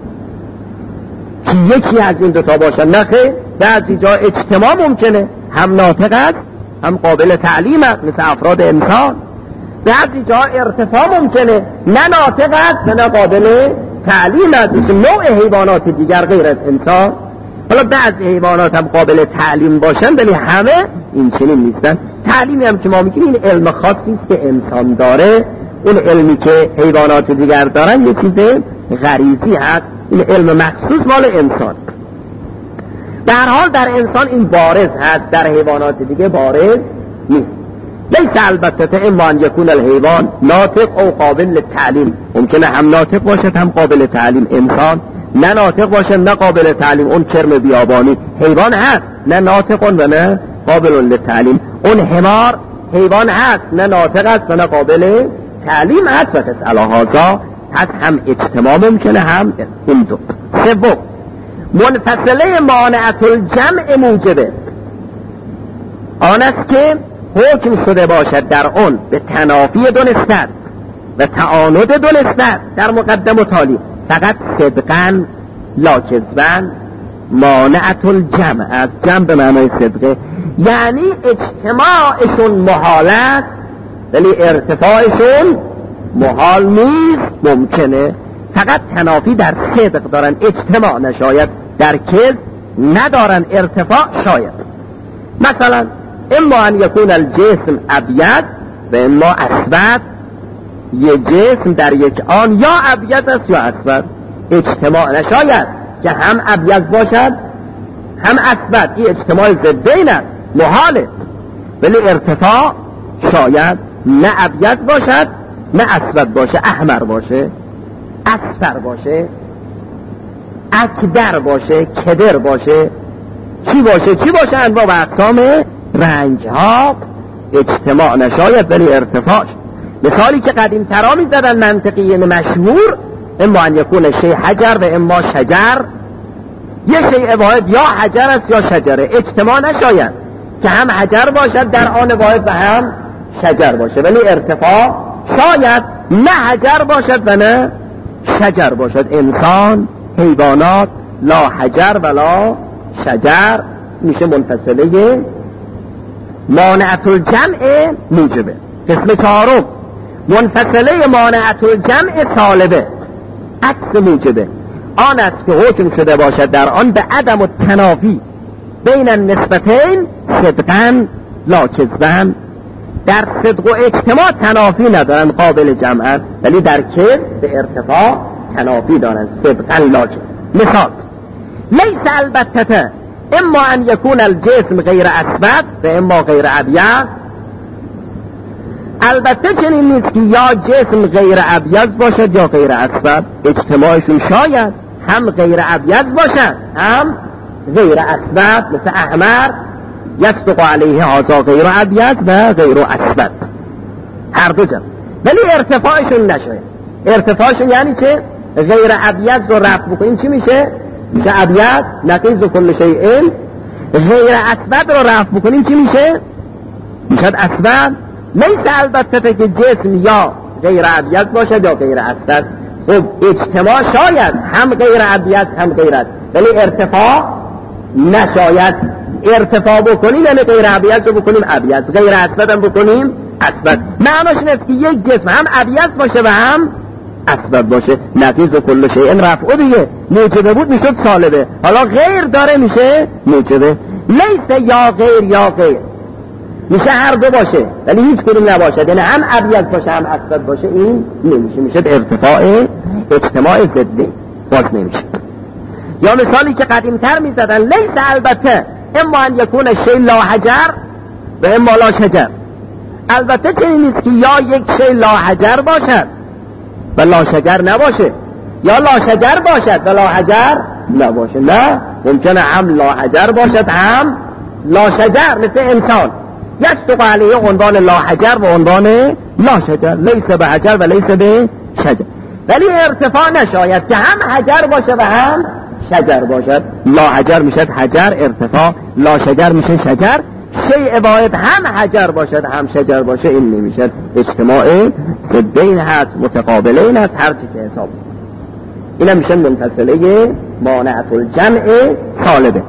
که یکی از این دوتا باشد. نخیر، بعضی جا اجتماع ممکنه، هم ناطق است هم قابل تعلیم است، مثل افراد انسان. بعضی جا ارتفاع ممکنه، نه ناطق است نه قابل تعلیم است، مثل نوع حیوانات دیگر غیر از انسان. حالا بعضی حیوانات هم قابل تعلیم باشن ولی همه این چنین نیستن. تعلیمی هم که ما میگیم این علم خاصی است که انسان داره، اون علمی که حیوانات دیگر دارن یه چیز غریزی هست، این علم مخصوص مال انسان. در حال در انسان این بارز هست، در حیوانات دیگه بارز نیست. لیس البته اما ان یکون الحیوان ناطق او قابل للتعلیم. ممکنه هم ناطق باشد هم قابل تعلیم. انسان نه ناطق باشه نه قابل تعلیم، اون کرم بیابانی حیوان هست، نه ناطق و نه قابل للتعلیم. اون حمار حیوان هست، نه ناطق است و نه قابل تعلیم است. و پس علاهازا هست هم اجتماع ممکنه هم این دو. سوم منفصله مانعت الجمع موجبه. آن است که حکم شده باشد در اون به تنافی دو نسبت و تعاند دو نسبت در مقدم و تالی، فقط صدقاً لا کذباً مانعت الجمع، از جمع به معنای صدقه، یعنی اجتماعشون محال است ولی ارتفاعشون محال نیست، ممکنه. فقط تنافی در صدق دارن، اجتماع نشاید، در کذب ندارن، ارتفاع شاید. مثلا اما ان یکون الجسم ابیض و اما اسود، یه جسم در یک آن یا ابیض است یا اسود، اجتماع نشاید که هم ابیض باشد هم اسود، این اجتماع ضدین است، محاله. ولی ارتفاع شاید نه ابیض باشد نه اسود باشه، احمر باشه، اصفر باشه، اکدر باشه، کدر باشه، چی باشه انواع و اقسام رنگ ها، اجتماع نشاید ولی ارتفاع. مثالی که قدیم ترا می زدن منطقیین مشهور، اما ان یکون شیء حجر و اما شجر، یه شیء واحد یا حجر است یا شجره، اجتماع نشاید که هم حجر باشد در آن واحد و هم شجر باشه، ولی ارتفاع شاید نه حجر باشد و نه شجر باشد. انسان، حیوانات، لا حجر ولا شجر، میشه منفصله مانعت الجمع موجبه. قسم چهارم منفصله مانعت الجمع سالبه، عکس موجبه، آن است که حکم شده باشد در آن به عدم التنافی بین النسبتین صدقاً لا کذباً. در صدق و اجتماع تنافی ندارن، قابل جمع، ولی در کذب به ارتفاع تنافی دارن، صدقاً لا کذب. مثال لیس البته اما ان یکون الجسم غیر اسود و اما غیر ابیض، البته چنین نیست که یا جسم غیر ابیض باشد یا غیر اسود، اجتماعشون شاید هم غیر ابیض باشد هم غیر اسود، مثل احمر یصدق علیه هذا غیر ابیض و غیر اسود، هر دو جمع، ولی ارتفاعشون نشاید. ارتفاعشون یعنی چه؟ غیر ابیض رو رفع بکنیم چی میشه؟ میشه ابیض، نقیض کل شیء. غیر اسود رو رفع بکنیم چی میشه؟ میشه اسود. لیس البته که جسم یا غیر ابیض باشد یا غیر اسود، خب اجتماع شاید هم غیر ابیض هم غیر اسود، ولی ارتفاع نشاید. ارتفاع بکنیم یعنی غیر ابیض رو بکنیم ابیض، غیر اسود هم بکنیم اسود. معناش این است که یک جسم هم ابیض باشه و هم اسود باشه، نقیض کل شیء رفع دیگه، موجبه بود میشد سالبه، حالا غیر داره میشه موجبه. لیس یا غیر یا غیر، میشه هر دو باشه ولی هیچ کدوم نباشه، یعنی هم ابیض باشه هم اسود باشه، این نمیشه، میشه ارتفاع اجتماع ضدی، باز نمیشه. یا مثالی که قدیمتر میزدن لیس البته اما ان یکون شیء لا حجر و اما لا شجر، البته چنین نیست که یا یک شیء لا حجر باشد و لا شجر نباشه، یا لا شجر باشد و لا حجر نباشه، نه، ممکنه هم لا حجر باشد هم لا شجر، مثل انسان یصدق علیه عنوان لا حجر و عنوان لا شجر، لیس به حجر و لیس به شجر، ولی ارتفاع نشاید که هم حجر باشه و هم شجر باشد. لا حجر میشد حجر ارتفاع، لا شجر میشه شجر، شیء واحد هم حجر باشد هم شجر باشه، این نمیشد، اجتماع ضدین هست، متقابلین هست، هر چی که حساب. اینا میشن منفصله مانعت الجمع سالبه.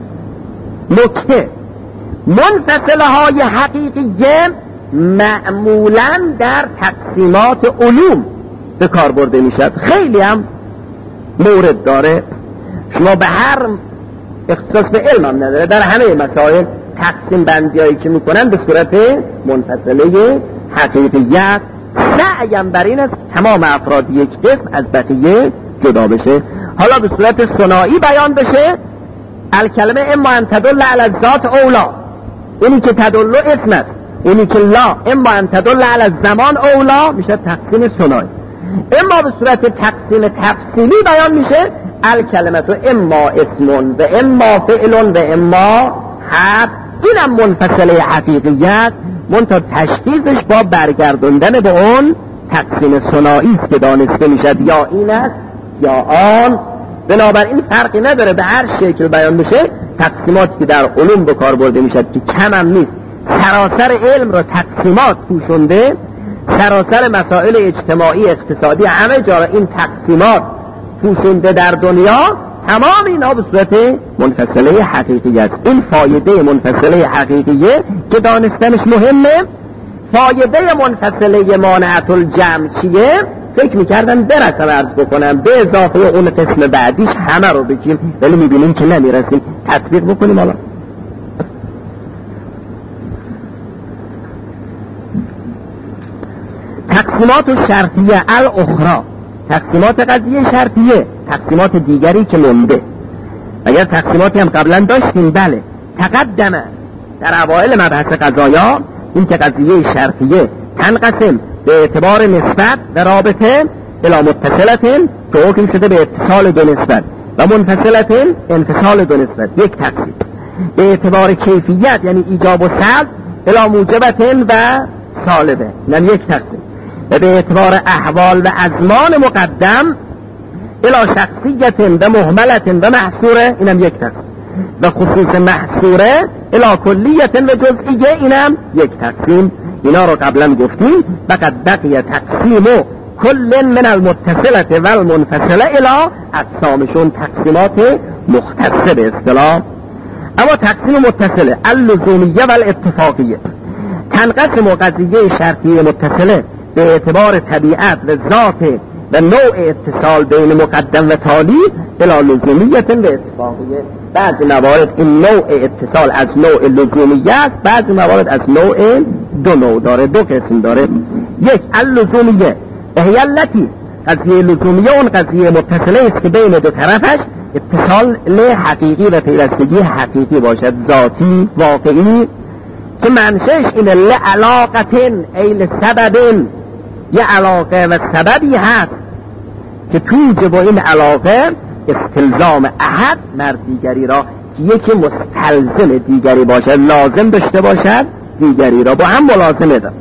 نکته، منفصله های حقیقیه معمولا در تقسیمات علوم به کار برده میشد، خیلی هم مورد داره، شما به هر اختصاص به علم هم نداره، در همه مسائل تقسیم بندی هایی که میکنن به صورت منفصله حقیقیت، سعیم بر این است تمام افراد یک قسم از بقیه جدا بشه، حالا به صورت ثنایی بیان بشه. الکلمه اما ان تدل علی الذات اولا، اینی که تدل اسم است، اینی که لا اما ان تدل علی الزمان اولا، میشه تقسیم ثنایی. اما به صورت تقسیم تفصیلی بیان میشه الکلمه تو اما اسم و اما فعل و اما حرف، اینم منفصله حقیقیت، منتها تشخیصش با برگردوندن به اون تقسیم ثنایی است که دانسته میشد یا این است یا آن. بنابراین فرقی نداره، به هر شکل بیان بشه. تقسیماتی که در علوم به کار برده میشد که کم هم نیست، سراسر علم رو تقسیمات پوشونده، سراسر مسائل اجتماعی اقتصادی همه جا این تقسیمات پوشونده در دنیا، تمام اینا به صورت منفصله حقیقی است. این فایده منفصله حقیقیه که دانستنش مهمه. فایده منفصله مانعت الجمع چیه؟ فکر میکردم برسم عرض بکنم به اضافه اون قسم بعدیش همه رو بگیم، ولی میبینیم که نمیرسیم. تطبیق بکنیم حالا. تقسیمات شرطیه الاخرى، تقسیمات قضیه شرطیه، تقسیمات دیگری که مونده. اگر تقسیماتی هم قبلا داشتیم بله تقدمه در اوائل مبحث قضایا این که قضیه شرطیه تنقسم به اعتبار نسبت و رابطه الی متصلتین که حکم شده به اتصال دو نسبت و منفصلتین انفصال دو نسبت، یک تقسیم. به اعتبار کیفیت یعنی ایجاب و سلب الی موجبتین و سالبه، اینم یک تقسیم. و به اعتبار احوال و ازمان مقدم الی شخصیتین و مهملتین و محصوره، اینم یک تقسیم. و خصوص محصوره الی کلیتین و جزئیه، اینم یک تقسیم. اینا رو قبلا گفتیم. فقط بقیه تقسیم کل من المتصلة و المنفصله الی اقسامشون، تقسیمات مختصه به اصطلاح. اما تقسیم متصله اللزومیه و الاتفاقیه، تنقسم قضیه شرطیه متصله به اعتبار طبیعت و ذات و نوع اتصال بین مقدم و تالی الی لزومیت و اتفاقیه. بعضی موارد این نوع اتصال از نوع لزومیه است، بعضی موارد از نوع دو نوع داره، دو قسم داره. یک اللزومیه هی التی، قضیه لزومیه اون قضیه متصله است که بین دو طرفش اتصال حقیقی و پیوستگی حقیقی باشد، ذاتی واقعی، که منشش این لعلاقتن ای لسببن، یه علاقه و سببی هست که توجب با این علاقه استلزام احد مر دیگری را، که یکی مستلزم دیگری باشد، لازم داشته باشد دیگری را، با هم ملازمه دارد.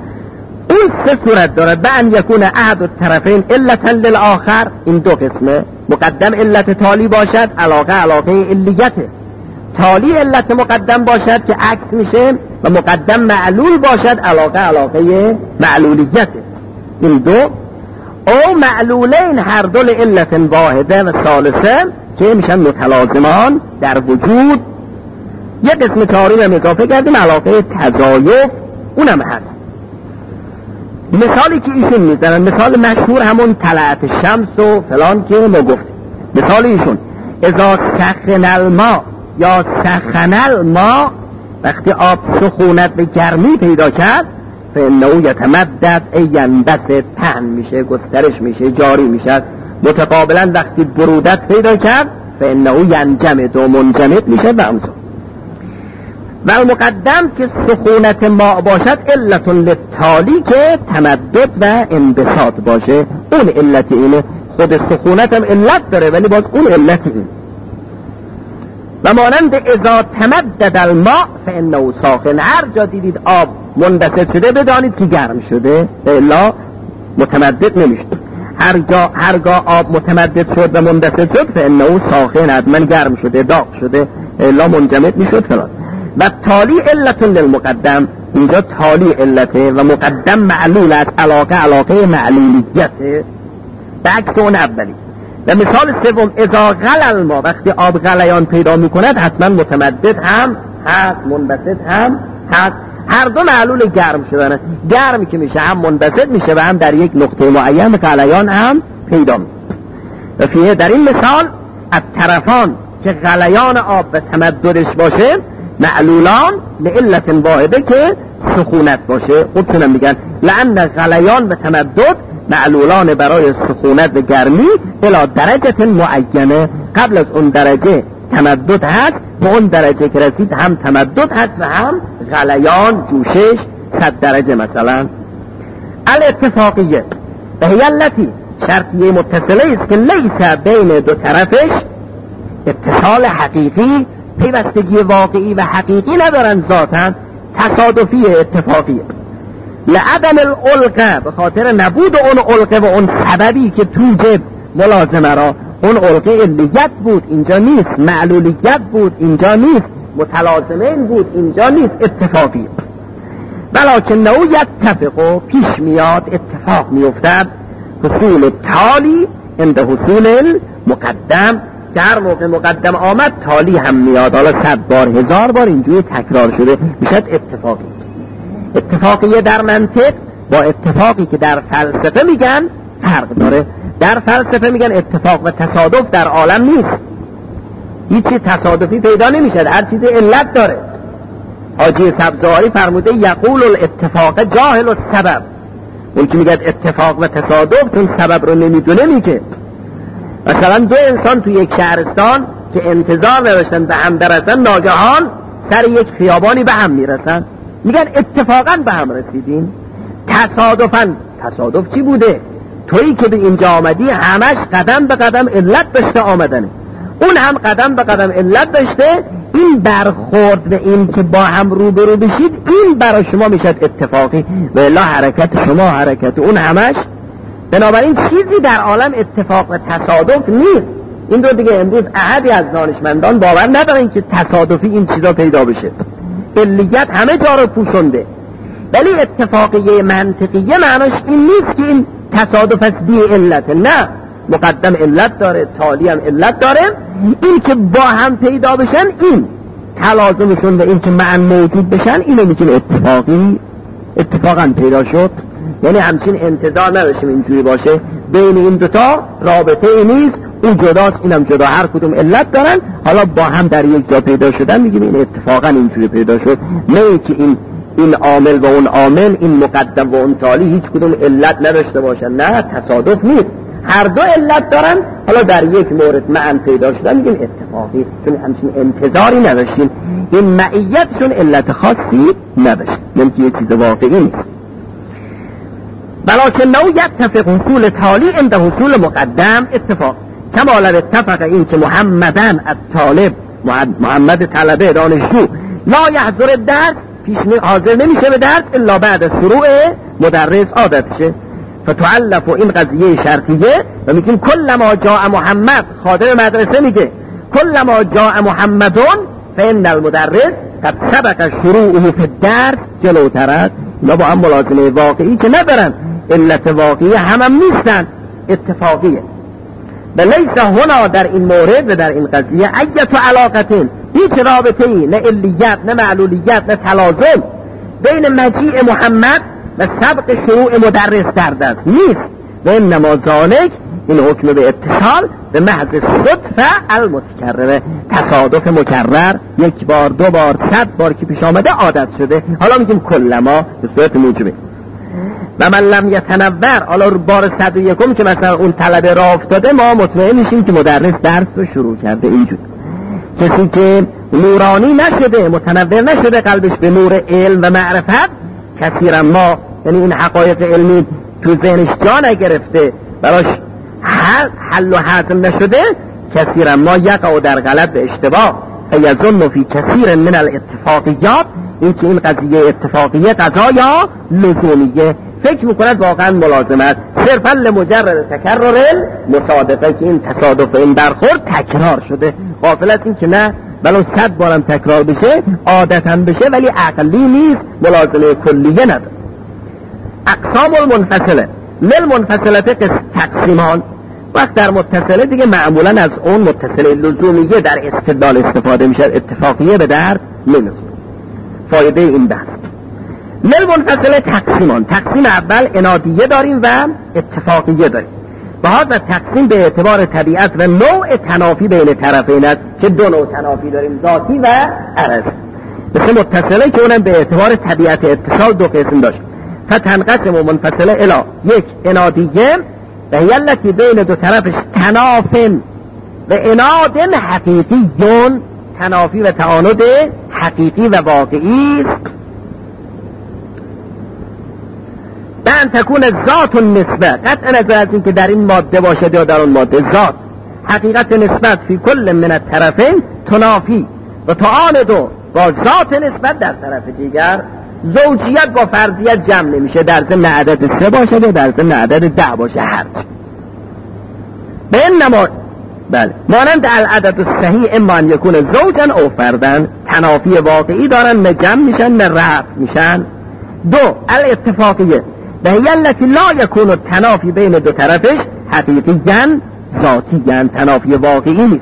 این سه صورت دارد. به ان یکون احد الطرفین علتا للآخر، این دو قسمه. مقدم علت تالی باشد، علاقه علیته. تالی علت مقدم باشد که عکس میشه، و مقدم معلول باشد، علاقه معلولیته. این دو. او معلولین هر دو علت واحده و ثالثه که میشن متلازمان در وجود. یک قسم چهارم هم اضافه کردیم، علاقه تضایف، اونم هست. مثالی که ایشون میزنن، مثال مشهور همون طلعت شمس و فلان که ما گفتیم. مثال ایشون اذا سخن الماء یا سخن الماء، وقتی آب سخونت به گرمی پیدا کرد، فانه یتمدد ای ینبسط، تن میشه، گسترش میشه، جاری میشه. متقابلا وقتی برودت پیدا کرد فانه ینجمد و منجمد میشه و همسون. و مقدم که سخونت ماء باشد علت للتالی که تمدد و انبساط باشه، اون علت اینه. خود سخونت هم علت داره ولی باز اون علت اینه. و مانند اذا تمدد الماء فانه ساخن، هر جا دیدید آب منبسط شده بدانید که گرم شده، الا متمدد نمیشه. هرگاه آب متمدد شد و منبسط شد فانه ساخن، حتما گرم شده، داغ شده، الا منجمد میشد فلان. و تالی علت للمقدم، اینجا تالی علته و مقدم معلول است، علاقه معلولیته، به عکس اون اولی. و مثال سوم اذا غلی الماء، وقتی آب غلیان پیدا میکند حتما متمدد هم هست، منبسط هم هست. هر دو معلول گرم شدن، گرمی که میشه هم منبسط میشه و هم در یک نقطه معین غلیان هم پیدا میشه. و فیه در این مثال از طرفان که غلیان آب و تمددش باشه معلولان لعلت واحده که سخونت باشه. خودشون میگن لأن غلیان و تمدد معلولان برای سخونت و گرمی الی درجه معینه، قبل از اون درجه تمدد هست، به اون درجه که رسید هم تمدد هست و هم غلیان، جوشش 100 درجه مثلا. الاتفاقیه و هی التی، شرطیه متصله است که لیس بین دو طرفش اتصال حقیقی، پیوستگی واقعی و حقیقی ندارن، ذاتاً تصادفی اتفاقیه. لعدم العلقه، به خاطر نبود اون علقه و اون سببی که توجب ملازمه را، اون علقه علیت بود اینجا نیست، معلولیت بود اینجا نیست، متلازمین بود اینجا نیست، اتفاقی. ولکن نو یتفق، و پیش میاد، اتفاق میافتد، حصول تالی عند حصول المقدم، که هر موقع مقدم آمد تالی هم میاد. حالا 100 بار 1000 بار اینجوری تکرار شده میشد اتفاقی. اتفاقیه در منطق با اتفاقی که در فلسفه میگن فرق داره. در فلسفه میگن اتفاق و تصادف در عالم نیست، هیچی تصادفی پیدا نمیشه، هر چیزی علت داره. حاجی سبزواری فرموده یقول الاتفاق جاهل السبب. اون که میگه اتفاق و تصادف چون سبب رو نمیدونه میگه. مثلا دو انسان تو یک شهرستان که انتظار نداشتن به هم برسن ناگهان سر یک خیابانی به هم میرسن، میگن اتفاقا به هم رسیدین. تصادفا، تصادف چی بوده؟ تویی که به اینجا آمدی همش قدم به قدم علت داشته آمدنه، اون هم قدم به قدم علت داشته. این برخورد به این که با هم روبرو بشید این برای شما میشد اتفاقی، و الا حرکت شما حرکت اون همش. بنابراین چیزی در عالم اتفاق و تصادف نیست. این رو دیگه امروز احدی از دانشمندان باور ندارن که تصادفی این چیزا پیدا بشه. علیت همه جا رو پوشونده. ولی اتفاقیه منطقیه معناش این نیست که این تصادف است بی علت، نه، مقدم علت داره، تالی هم علت داره. این که با هم پیدا بشن این تلازمشون و این که معن موجود بشن اینو میگیم اتفاقا پیدا شد. یعنی همچین انتظار نداشتیم اینجوری باشه. بین این دوتا رابطه ای نیست، اون جداست اینم جدا، هر کدوم علت دارن، حالا با هم در یک جا پیدا شدن میگیم این اتفاقا اینجوری پیدا شد. نه که این عامل و اون عامل، این مقدم و اون تالی هیچ کدوم علت نداشته باشن، نه، تصادف نیست، هر دو علت دارن، حالا در یک مورد معن پیدا شدن میگیم اتفاقی، چون همچین انتظاری نداشتیم، این معیتشون علت خاصی نداشت، نمیشه یه چیز واقعی نیست. بلکه نو یتفق حصول تالی عند حصول مقدم اتفاق، کما لو اتفق این که محمدن الطالب، محمد طلبه دانشجو، لا یحضر الدرس، پیش حاضر نمیشه به درس الا بعد شروع مدرس عادتشه. فتعلف این قضیه شرطیه و میگیم کلما جاء محمد، خادم مدرسه میگه کلما جاء محمدون فإن المدرس قد سبق شروعه فی الدرس جلوتر است. اینا با هم ملازمه واقعی که ندارن، علت واقعی هم نیستن، اتفاقیه. بلیس هنا در این مورد و در این قضیه ایت علاقتین، هیچ رابطه ای، نه علیت نه معلولیت نه تلازم بین مجیء محمد و سبق شروع مدرس در دست نیست. و انما ذالک، این حکم به اتصال به محض صدفه المتکرره، تصادف مکرر، یک بار، دو بار، 100 بار که پیش آمده عادت شده. حالا میگیم کلما به صورت موجبه. و من لم یتنور، حالا بار 101 که مثلا اون طلبه را افتاده ما مطمئن میشیم که مدرس درس رو شروع کرده. اینجور کسی که نورانی نشده، متنور نشده قلبش به نور علم و معرفت، کثیرا ما، یعنی این حقایق علمی تو ذهنش جا نگرفته، براش حل و هضم نشده، کثیرا ما یقع در غلط به اشتباه. فیظن فی کثیر من الاتفاقیات، این که این قضیه اتفاقیه قضا یا لزومیه، فکر میکند واقعا ملازمت، صرفا لمجرد تکرر مصادفه، که این تصادف این برخورد تکرار شده. غافل است این که نه، ولو 100 بارم تکرار بشه عادتا بشه، ولی عقلی نیست، ملازمه کلیه نداره. اقسام المنفصله للمنفصله تقسیمان، وقت در متصله دیگه معمولا از اون متصله لزومیه در استدلال استفاده میشه، اتفاقیه به درد نمیخوره. فایده این بحث للمنفصله تقسیمان، تقسیم اول انادیه داریم و اتفاقیه داریم. و هذا تقسیم به اعتبار طبیعت و نوع تنافی بین طرفین است که دو نوع تنافی داریم، ذاتی و عرض. مثل متصله که اونم به اعتبار طبیعت اتصال دو قسم داشت. فتنقسم و منفصله الی، یک انادیه و هی التی بین دو طرفش تنافن و اناد حقیقیون، تنافی و تعاند حقیقی و واقعی است. بان تکون ذات النسبه، قطع نظر از این که در این ماده باشد یا در اون ماده، ذات حقیقت نسبت فی کل من الطرفین تنافی و تعاند با ذات نسبت در طرف دیگر. زوجیت با فرضیت جمع نمیشه، در ضمن عدد 3 باشه یا در ضمن عدد 10 باشه، هرچی. به انما بله مانند العدد الصحیح اما ان یکون زوجا او فردن، تنافی واقعی دارن، نه جمع میشن نه رفع میشن. دو الاتفاقیه و هی التی لا یکون تنافی بین دو طرفش حقیقیاً ذاتیاً، تنافی واقعی نیست.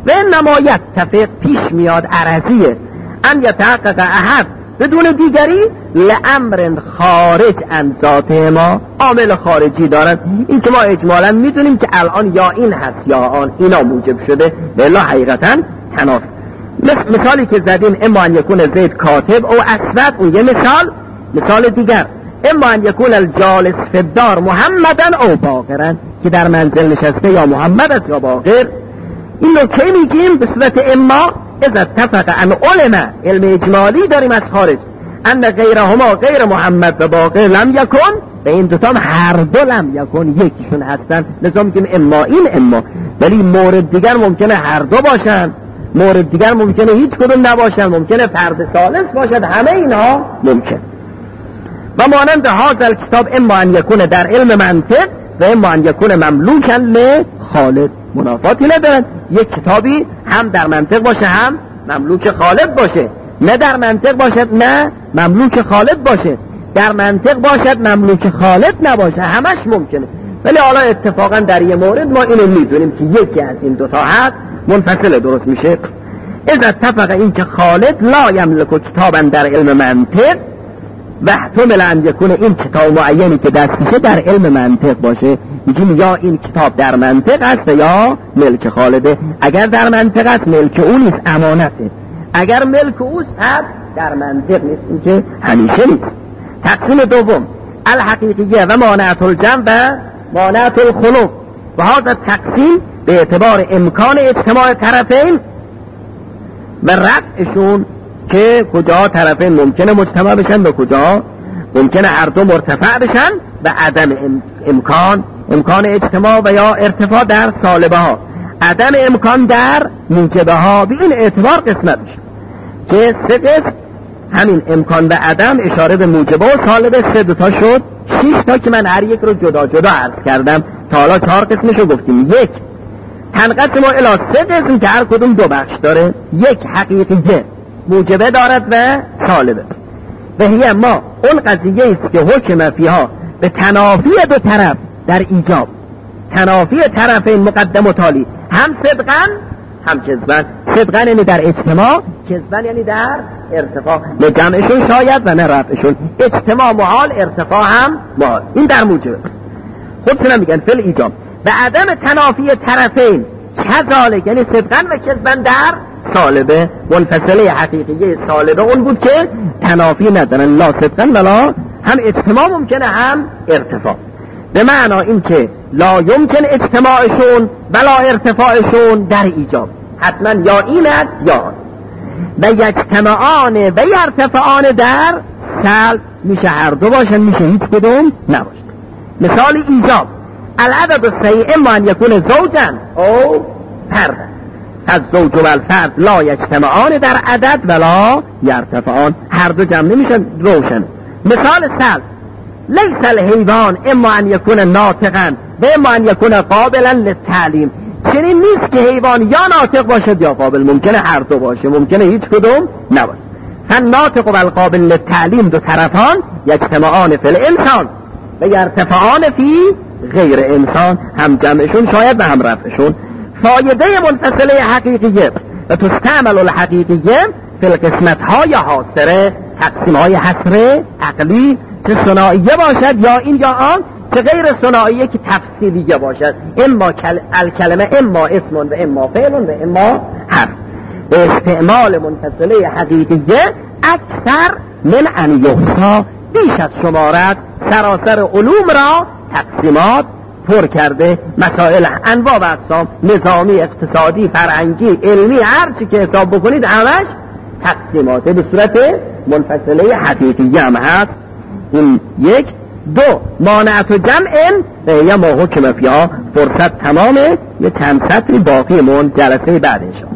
و انما یتفق پیش میاد عرضیه ان یتحقق احد بدون دیگری لامر خارج عن ذات ما، عامل خارجی دارن. این که ما اجمالا میدونیم که الان یا این هست یا آن، اینا موجب شده بلا حقیقتا تنافی. مثالی که زدیم اما ان یکون زید کاتب او اسود، اون یه مثال دیگر اما ان یکون الجالس فی الدار محمدن او باقرن، که در منزل نشسته یا محمد است یا باقر. این نکته میگیم به صورت اما اذا اتفق ان علم اجمالی داریم از خارج ان غیرهما غیر محمد و باقر لم یکن، و این دوتا هم هر دو لم یکن یکیشون هستن، لذا میگیم اما این اما. ولی مورد دیگر ممکنه هر دو باشن، مورد دیگر ممکنه هیچ کدوم نباشن، ممکنه فرد ثالث باشد، همه اینا ممکن. و مانند هذا الکتاب اما ان یکون در علم منطق و اما ان یکون مملوکا لخالد، منافاتی ندارد. یک کتابی هم در منطق باشه هم مملوک خالد باشه، نه در منطق باشد نه مملوک خالد باشه، در منطق باشد مملوک خالد نباشه، همش ممکنه. ولی حالا اتفاقا در یه مورد ما اینو میدونیم که یکی از این دوتا هست، منفصل درست میشه. اذا اتفق این که خالد لا یملک کتابا در علم منطق و احتمل ان یکون این کتاب معینی که دستشه در علم منطق باشه، میگیم یا این کتاب در منطق است یا ملک خالده. اگر در منطق است ملک اون نیست، امانته. اگر ملک اوست هست در منطق نیست، این که همیشه نیست. تقسیم دوم الحقیقیه و مانعت الجمع و مانعت الخلق. و هذا تقسیم به اعتبار امکان اجتماع طرفین و رفعشون، که کجا طرفین ممکنه مجتمع بشن و کجا ممکنه هر دو مرتفع بشن، و عدم امکان اجتماع و یا ارتفاع در سالبه ها، عدم امکان در موجبه ها. به این اعتبار قسمت میشه که سه قسم، همین امکان و عدم اشاره به موجبه و سالبه، سه دوتا شد 6 تا که من هر یک رو جدا جدا عرض کردم. تا حالا 4 قسمشو گفتیم. یک تنقسم الی 3 قسم که هر کدوم 2 بخش داره. یک حقیقیه موجبه دارد و سالبه، و هی ما اون قضیه است که حکم فیها به تنافی دو طرف در ایجاب، تنافی طرفین مقدم و تالی، هم صدقن هم کذبن. صدقن یعنی در اجتماع، کذبن یعنی در ارتفاع. نه جمعشون شاید و نه رفعشون، اجتماع محال ارتفاع هم محال. این در موجبه. خودتون میگن فل ایجاب. و عدم تنافی طرفین کذالک یعنی صدقن و کذبن در سالبه. منفصله حقیقیه سالبه اون بود که تنافی ندارن، لا صدقن ولا، هم اجتماع ممکنه هم ارتفاع. به معنا این که لا یمکن اجتماعشون ولا ارتفاعشون در ایجاب، حتما یا این است یا آن. و یجتمعان و یرتفعان در سلب، میشه هر دو باشن، میشه هیچ کدوم نباشن. مثال ایجاب العدد الصحیح اما ان یکون زوجا او فردا، از زوج و الفرد لا یجتمعان در عدد ولا یرتفعان، هر دو جمع نمیشن، روشن. مثال سلب لیس الحیوان اما ان یکون ناطقا و اما ان یکون قابلا للتعلیم، چنین نیست که حیوان یا ناطق باشد یا قابل، ممکنه هر دو باشه، ممکنه هیچ کدوم نباشه. فالناطق و القابل للتعلیم دو طرفان یجتمعان فی الانسان و یرتفعان فی غیر انسان، هم جمعشون شاید و هم رفعشون. فایده منفصله حقیقیه و تستعمل الحقیقیه فی القسمت های حاصره، تقسیم های حصره عقلی، چه صناعیه باشد یا این یا آن، چه غیر صناعیه که تفصیلیه باشد، اما الکلمه اما اسم و اما فعل و اما حرف. به استعمال منفصله حقیقیه اکثر من ان یحصا، بیش از شمارت سراسر علوم را تقسیمات پر کرده. مسائل انواع و اقسام، نظامی، اقتصادی، فرهنگی، علمی، هر چی که حساب بکنید همش تقسیماته به صورت منفصله حقیقیه هم هست. این یک. دو مانعت و جمع یا ما حکم فیها، فرصت تمامه، یه چند سطری باقی مون جلسه بعد انشاءالله.